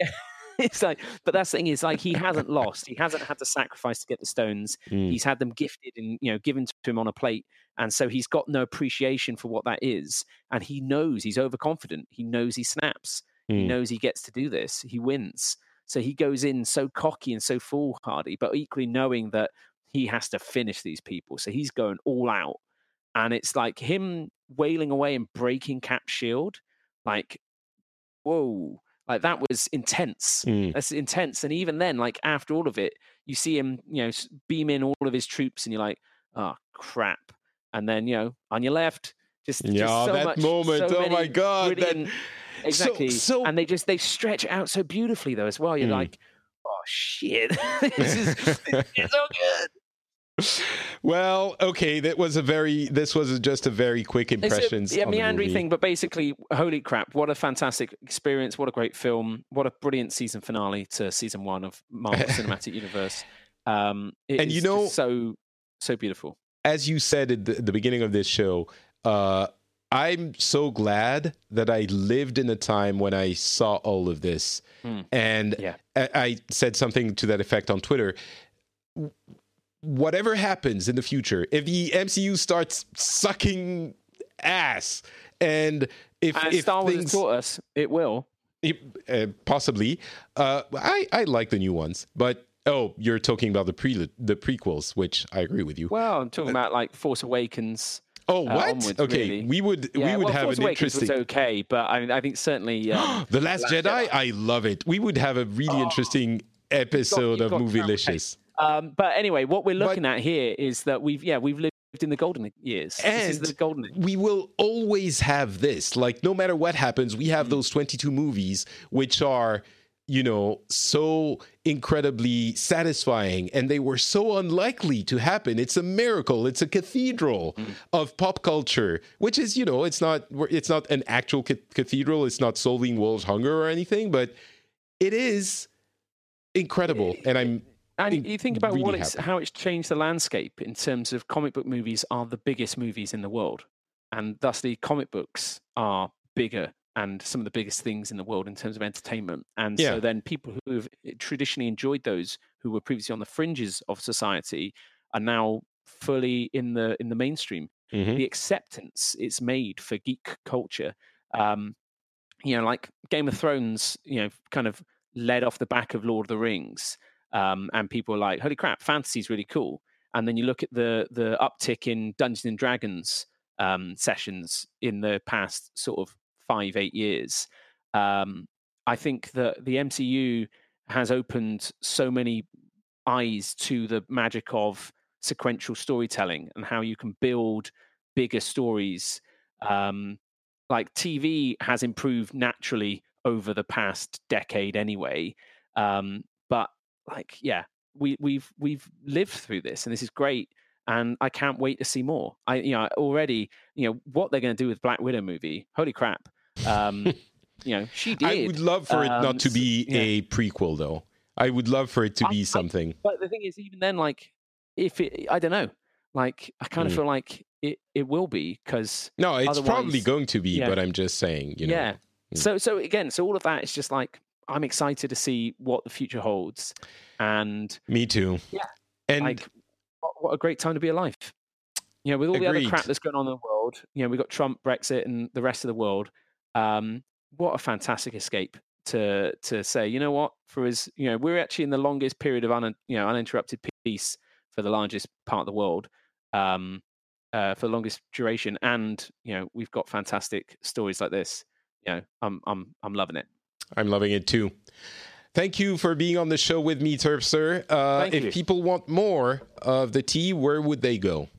It's like, but that's the thing is like he hasn't lost. He hasn't had to sacrifice to get the stones. Mm. He's had them gifted and you know given to him on a plate, and so he's got no appreciation for what that is. And he knows he's overconfident. He knows he snaps. He Mm. knows he gets to do this. He wins. So he goes in so cocky and so foolhardy, but equally knowing that he has to finish these people. So he's going all out, and it's like him wailing away and breaking Cap's shield. Like, whoa. Like that was intense. Mm. That's intense. And even then, like after all of it, you see him, you know, s- beam in all of his troops, and you're like, oh crap. And then, you know, on your left, just, just Yeah, so that much, moment. so Oh many my God, that- brilliant- exactly. so- and they just they stretch it out so beautifully though as well. You're Mm. like, oh shit, this is it's so good. Well, okay, that was a very. This was just a very quick It's impressions. a yeah, on the meandering movie. thing, but basically, holy crap! What a fantastic experience! What a great film! What a brilliant season finale to season one of Marvel Cinematic Universe. Um, it And you is know- just so so beautiful. As you said at the, the beginning of this show, uh, I'm so glad that I lived in a time when I saw all of this. Mm. And Yeah. I, I said something to that effect on Twitter. Whatever happens in the future, if the M C U starts sucking ass, and if, As if Star Wars things has taught us, it will. if, uh, possibly, uh, I I like the new ones, but oh, you're talking about the pre the prequels, which I agree with you. Well, I'm talking about like Force Awakens. Oh, uh, what? onwards, okay, really. we would Yeah, we would well, have Force an Awakens interesting. was okay, but I, I think certainly um, the Last, Last Jedi, Jedi. I love it. We would have a really Oh, interesting episode you've of got Movielicious. Um, but anyway, what we're looking at here is that we've yeah we've lived in the golden years. And this is the golden age. We will always have this. Like, no matter what happens, we have mm. those twenty-two movies, which are, you know, so incredibly satisfying, and they were so unlikely to happen. It's a miracle. It's a cathedral mm. of pop culture, which is, you know, it's not it's not an actual ca- cathedral. It's not solving world hunger or anything, but it is incredible. And I'm and in, you think about really what it's happy. how it's changed the landscape in terms of comic book movies are the biggest movies in the world, and thusly comic books are bigger and some of the biggest things in the world in terms of entertainment. And yeah. so then people who have traditionally enjoyed those, who were previously on the fringes of society, are now fully in the in the mainstream. Mm-hmm. The acceptance it's made for geek culture, um, you know, like Game of Thrones, you know, kind of led off the back of Lord of the Rings, um, and people are like, holy crap, fantasy's really cool. And then you look at the the uptick in Dungeons and Dragons um, sessions in the past sort of five, eight years. Um, I think that the M C U has opened so many eyes to the magic of sequential storytelling and how you can build bigger stories. Um, like T V has improved naturally over the past decade anyway. Um, but like, yeah, we, we've we've lived through this, and this is great. And I can't wait to see more. I, you know, already, you know, what they're going to do with Black Widow movie. Holy crap! Um, you know, she did. I would love for it um, not to be yeah. a prequel, though. I would love for it to be I, something. I, but the thing is, even then, like, if it, I don't know, like, I kind of mm. feel like it, it will be, because no, it's probably going to be. Yeah. But I'm just saying, you know. Yeah. Mm. So, so again, so all of that is just like, I'm excited to see what the future holds, and me too. Yeah. And like, what, what a great time to be alive. You know, with all Agreed. the other crap that's going on in the world, you know, we've got Trump, Brexit, and the rest of the world. Um, what a fantastic escape to to say, you know what, for us, you know, we're actually in the longest period of un, you know, uninterrupted peace for the largest part of the world, um, uh, for the longest duration, and you know, we've got fantastic stories like this. You know, I'm I'm I'm loving it. I'm loving it too. Thank you for being on the show with me, Terpster. Uh, Thank if you. people want more of the tea, where would they go?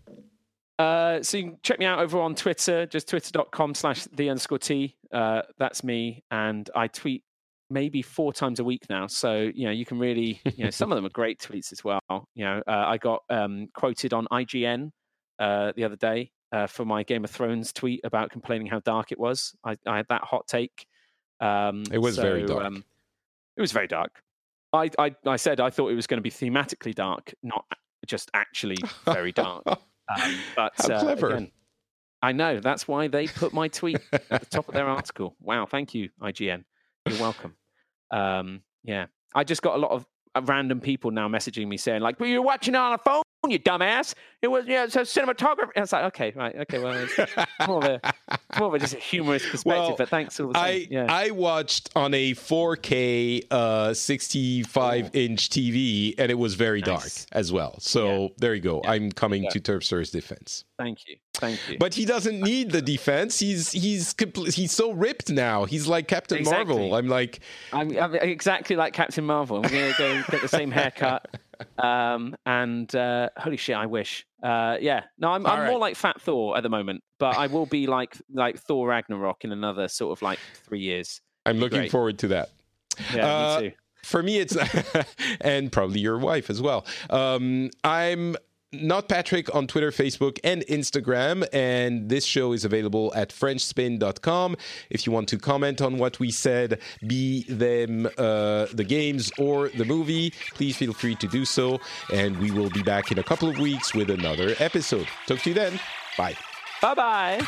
Uh, so you can check me out over on Twitter, just twitter.com slash the underscore T. Uh, that's me. And I tweet maybe four times a week now. So, you know, you can really, you know, some of them are great tweets as well. You know, uh, I got um, quoted on I G N uh, the other day uh, for my Game of Thrones tweet about complaining how dark it was. I, I had that hot take. Um, it was so, very dark. Um, it was very dark. I, I, I said I thought it was going to be thematically dark, not just actually very dark. Um, but How uh, clever. Again, I know. That's why they put my tweet at the top of their article. Wow. Thank you, I G N. You're welcome. Um, yeah. I just got a lot of uh, random people now messaging me saying, like, well, you're watching it on a phone, you dumbass. It was, yeah, it's a cinematographer. I was like, okay, right. Okay. Well, it's more of a, more of a just a humorous perspective, well, but thanks all the same. I, yeah. I watched on a four K uh, sixty-five inch T V, and it was very dark Nice. as well. So Yeah. there you go. Yeah. I'm coming Yeah. to Terpster's defense. Thank you. Thank you. But he doesn't need the defense. He's he's compl- he's so ripped now. He's like Captain Exactly. Marvel. I'm like, I'm, I'm exactly like Captain Marvel. I'm going to go and get the same haircut. Um, and uh, holy shit, I wish. Uh, yeah, no, I'm, I'm All more right. like Fat Thor at the moment, but I will be like like Thor Ragnarok in another sort of like three years. I'm Be looking great. forward to that. Yeah, Uh, me too. For me, it's and probably your wife as well. Um, I'm Not Patrick on Twitter, Facebook, and Instagram, and this show is available at french spin dot com. If you want to comment on what we said, be them uh, the games or the movie, please feel free to do so, and we will be back in a couple of weeks with another episode. Talk to you then. Bye. Bye-bye.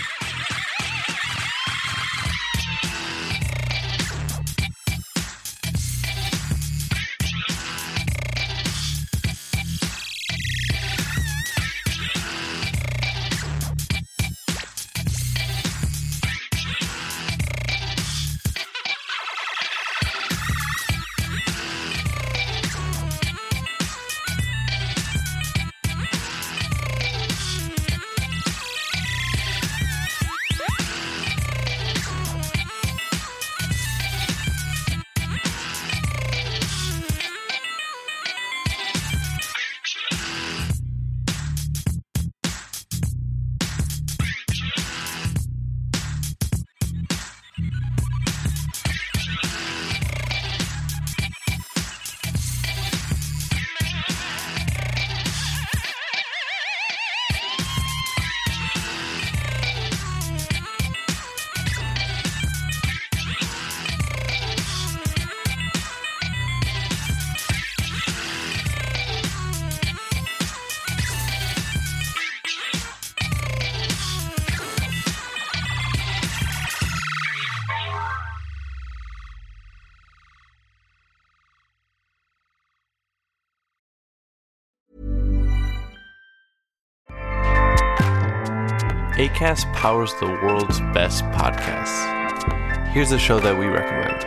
Acast powers the world's best podcasts. Here's a show that we recommend.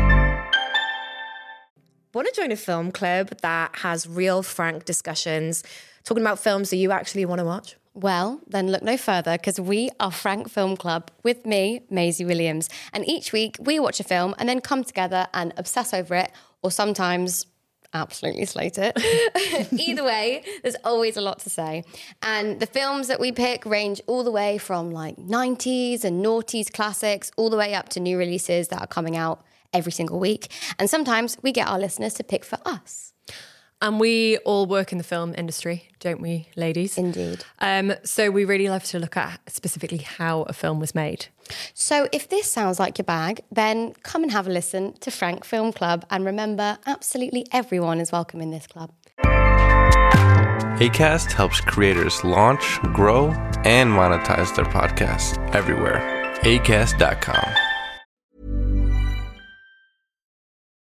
Want to join a film club that has real, frank discussions, talking about films that you actually want to watch? Well, then look no further, because we are Frank Film Club with me, Maisie Williams. And each week we watch a film and then come together and obsess over it, or sometimes absolutely slate it. Either way, there's always a lot to say. And the films that we pick range all the way from like nineties and noughties classics, all the way up to new releases that are coming out every single week. And sometimes we get our listeners to pick for us. And we all work in the film industry, don't we, ladies? Indeed. Um, so we really love to look at specifically how a film was made. So if this sounds like your bag, then come and have a listen to Frank Film Club. And remember, absolutely everyone is welcome in this club. Acast helps creators launch, grow, and monetize their podcasts everywhere. acast dot com.